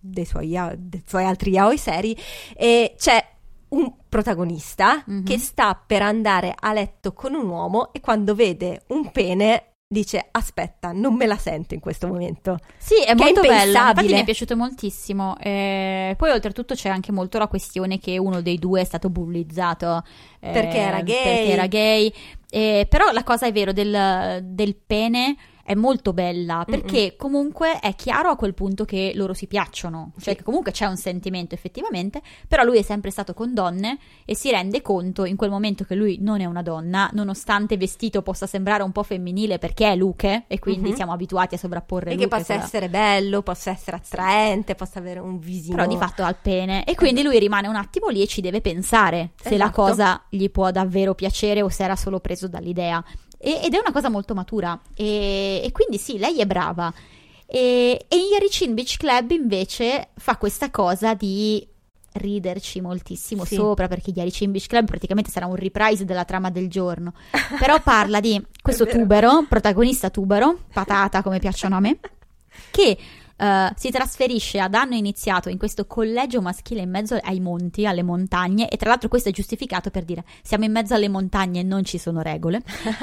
altri yaoi seri, e c'è un protagonista che sta per andare a letto con un uomo e quando vede un pene dice: aspetta, non me la sento in questo momento. Sì, è Che è molto bello, impensabile. infatti mi è piaciuto moltissimo. Poi oltretutto c'è anche molto la questione che uno dei due è stato bullizzato Perché era gay. Però la cosa è vero del pene è molto bella, perché comunque è chiaro a quel punto che loro si piacciono, cioè che comunque c'è un sentimento effettivamente, però lui è sempre stato con donne e si rende conto in quel momento che lui non è una donna, nonostante vestito possa sembrare un po' femminile perché è Luke e quindi siamo abituati a sovrapporre e Luke. che possa essere bello, possa essere attraente, possa avere un visino. Però di fatto ha il pene e quindi lui rimane un attimo lì e ci deve pensare se la cosa gli può davvero piacere o se era solo preso dall'idea. Ed è una cosa molto matura e quindi sì, lei è brava e Yarichin Beach Club invece fa questa cosa di riderci moltissimo sopra, perché Yarichin Beach Club praticamente sarà un reprise della trama del giorno, però parla di questo tubero, protagonista tubero, patata come piacciono a me, che si trasferisce ad anno iniziato in questo collegio maschile in mezzo ai monti, alle montagne, e tra l'altro questo è giustificato per dire siamo in mezzo alle montagne e non ci sono regole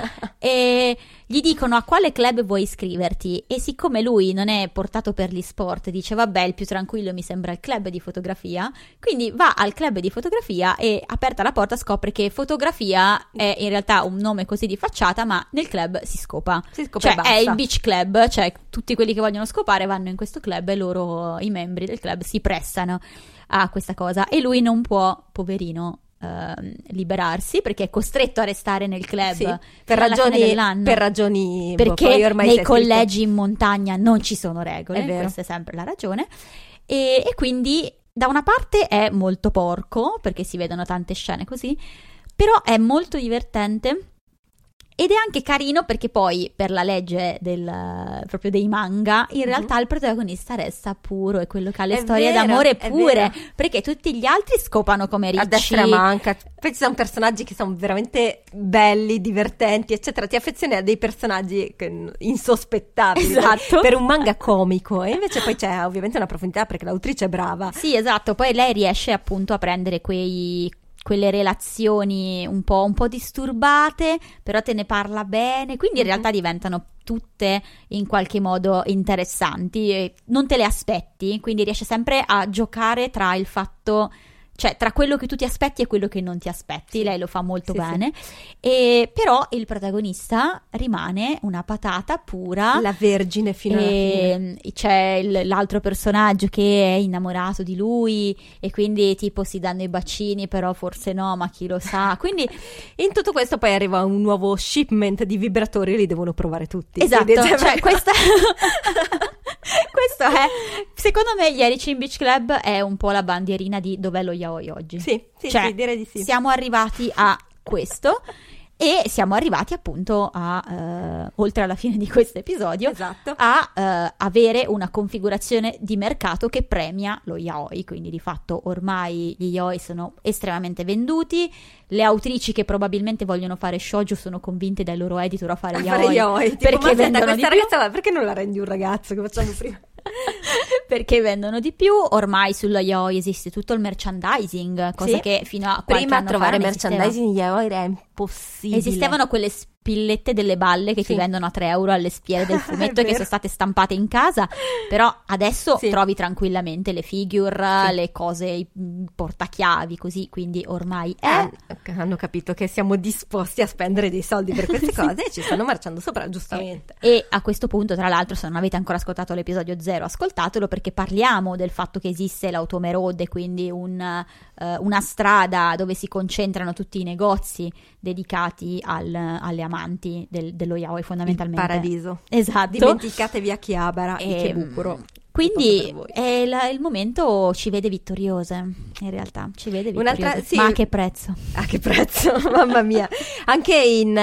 e gli dicono a quale club vuoi iscriverti e siccome lui non è portato per gli sport dice vabbè il più tranquillo mi sembra il club di fotografia, quindi va al club di fotografia e aperta la porta scopre che fotografia è in realtà un nome così di facciata, ma nel club si scopa cioè è il beach club, cioè tutti quelli che vogliono scopare vanno in questo club e loro, i membri del club, si prestano a questa cosa e lui non può, poverino, liberarsi perché è costretto a restare nel club per ragioni perché poi ormai nei collegi in montagna non ci sono regole, questa è sempre la ragione e quindi da una parte è molto porco perché si vedono tante scene così, però è molto divertente. Ed è anche carino perché poi, per la legge proprio dei manga, in realtà il protagonista resta puro, è quello che ha le storie d'amore pure, perché tutti gli altri scopano come ricci. A destra e a manca. Poi ci sono personaggi che sono veramente belli, divertenti, eccetera. Ti affezioni a dei personaggi insospettabili per un manga comico. E invece poi c'è ovviamente una profondità perché l'autrice è brava. Sì, esatto. Poi lei riesce appunto a prendere quelle relazioni un po' disturbate, però te ne parla bene, quindi in realtà diventano tutte in qualche modo interessanti e non te le aspetti, quindi riesce sempre a giocare tra il fatto, cioè tra quello che tu ti aspetti e quello che non ti aspetti, lei lo fa molto bene, e però il protagonista rimane una patata pura, la vergine fino alla fine. C'è l'altro personaggio che è innamorato di lui e quindi tipo si danno i bacini, però forse no, ma chi lo sa, quindi in tutto questo poi arriva un nuovo shipment di vibratori e li devono provare tutti. Esatto, cioè questa questo è, secondo me, Yarichin Beach Club è un po' la bandierina di dov'è lo yaoi oggi. Sì, cioè, sì, direi di sì. Siamo arrivati a questo e siamo arrivati appunto a, oltre alla fine di questo episodio, a avere una configurazione di mercato che premia lo yaoi, quindi di fatto ormai gli yaoi sono estremamente venduti, le autrici che probabilmente vogliono fare shoujo sono convinte dai loro editor a fare yaoi perché vendono di più. Ragazza, perché non la rendi un ragazzo che facciamo prima? Perché vendono di più, ormai sulla yaoi esiste tutto il merchandising, cosa che fino a qualche prima anno trovare fa merchandising yaoi era impossibile. Esistevano quelle spillette delle balle che ti vendono a 3 euro alle spiere del fumetto e che sono state stampate in casa, però adesso trovi tranquillamente le figure, le cose, i portachiavi, così, quindi ormai hanno capito che siamo disposti a spendere dei soldi per queste cose e ci stanno marciando sopra, giustamente. E a questo punto, tra l'altro, se non avete ancora ascoltato l'episodio 0, ascoltatelo, perché parliamo del fatto che esiste l'Autome Road, quindi una strada dove si concentrano tutti i negozi dedicati alle amanti dello yaoi, fondamentalmente. Il paradiso. Esatto. Dimenticatevi Akihabara e Ikebukuro. Quindi il momento ci vede vittoriose, in realtà, ci vede vittoriose. Ma a che prezzo? A che prezzo? Mamma mia. Anche in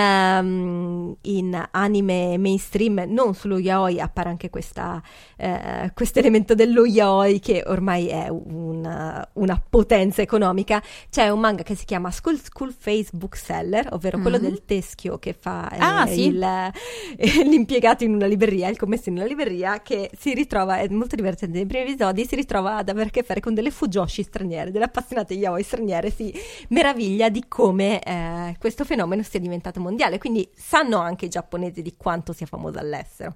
anime mainstream, non sullo yaoi, appare anche questo elemento dello yaoi che ormai è una potenza economica. C'è un manga che si chiama School Face Bookseller, ovvero quello del teschio che fa l'impiegato in una libreria, il commesso in una libreria, che si ritrova, è molto divertente, nei primi episodi si ritrova ad avere a che fare con delle fujoshi straniere, delle appassionate yaoi straniere, si meraviglia di come questo fenomeno sia diventato mondiale, quindi sanno anche i giapponesi di quanto sia famoso all'estero.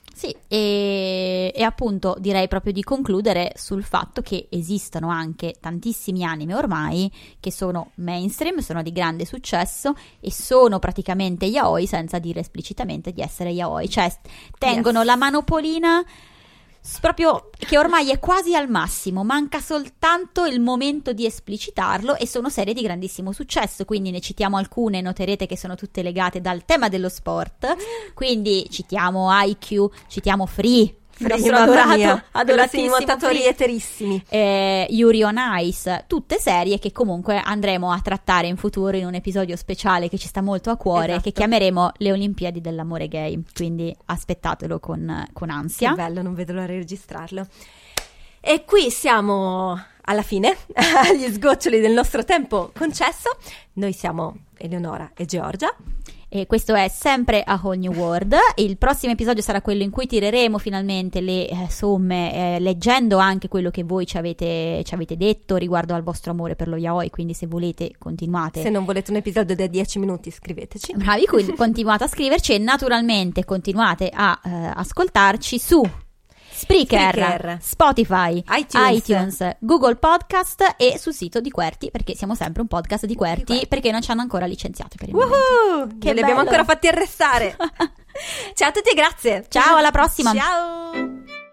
Sì, e appunto direi proprio di concludere sul fatto che esistono anche tantissimi anime ormai che sono mainstream, sono di grande successo e sono praticamente yaoi senza dire esplicitamente di essere yaoi, cioè tengono la manopolina proprio che ormai è quasi al massimo, manca soltanto il momento di esplicitarlo e sono serie di grandissimo successo, quindi ne citiamo alcune, noterete che sono tutte legate dal tema dello sport, quindi citiamo Haikyuu, citiamo Free, il nostro adoratissimo nuotatori eterissimi, Yuri on Ice, tutte serie che comunque andremo a trattare in futuro in un episodio speciale che ci sta molto a cuore, esatto, che chiameremo le Olimpiadi dell'amore gay, quindi aspettatelo con ansia. Che bello, non vedo l'ora di registrarlo. E qui siamo alla fine, agli sgoccioli del nostro tempo concesso. Noi siamo Eleonora e Giorgia. E questo è sempre A Whole New World. Il prossimo episodio sarà quello in cui tireremo finalmente le somme, leggendo anche quello che voi ci avete detto riguardo al vostro amore per lo yaoi, quindi se volete continuate. Se non volete un episodio da 10 minuti scriveteci. Bravi, quindi continuate a scriverci e naturalmente continuate a ascoltarci su Spreaker, Spotify, iTunes, Google Podcast e sul sito di Qwerty, perché siamo sempre un podcast di Qwerty, perché non ci hanno ancora licenziato per il momento. Che li abbiamo ancora fatti arrestare. Ciao a tutti e grazie. Ciao, alla prossima. Ciao.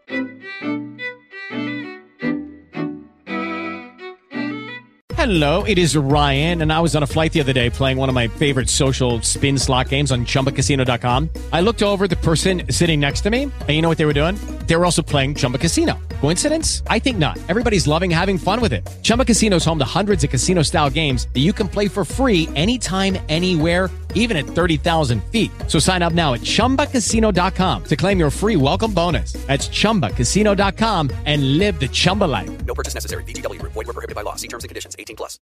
Hello, it is Ryan, and I was on a flight the other day playing one of my favorite social spin slot games on ChumbaCasino.com. I looked over at the person sitting next to me, and you know what they were doing? They were also playing Chumba Casino. Coincidence? I think not. Everybody's loving having fun with it. Chumba Casino is home to hundreds of casino-style games that you can play for free anytime, anywhere, even at 30,000 feet. So sign up now at ChumbaCasino.com to claim your free welcome bonus. That's ChumbaCasino.com and live the Chumba life. No purchase necessary. VGW Group. Void where prohibited by law. See terms and conditions. 18+.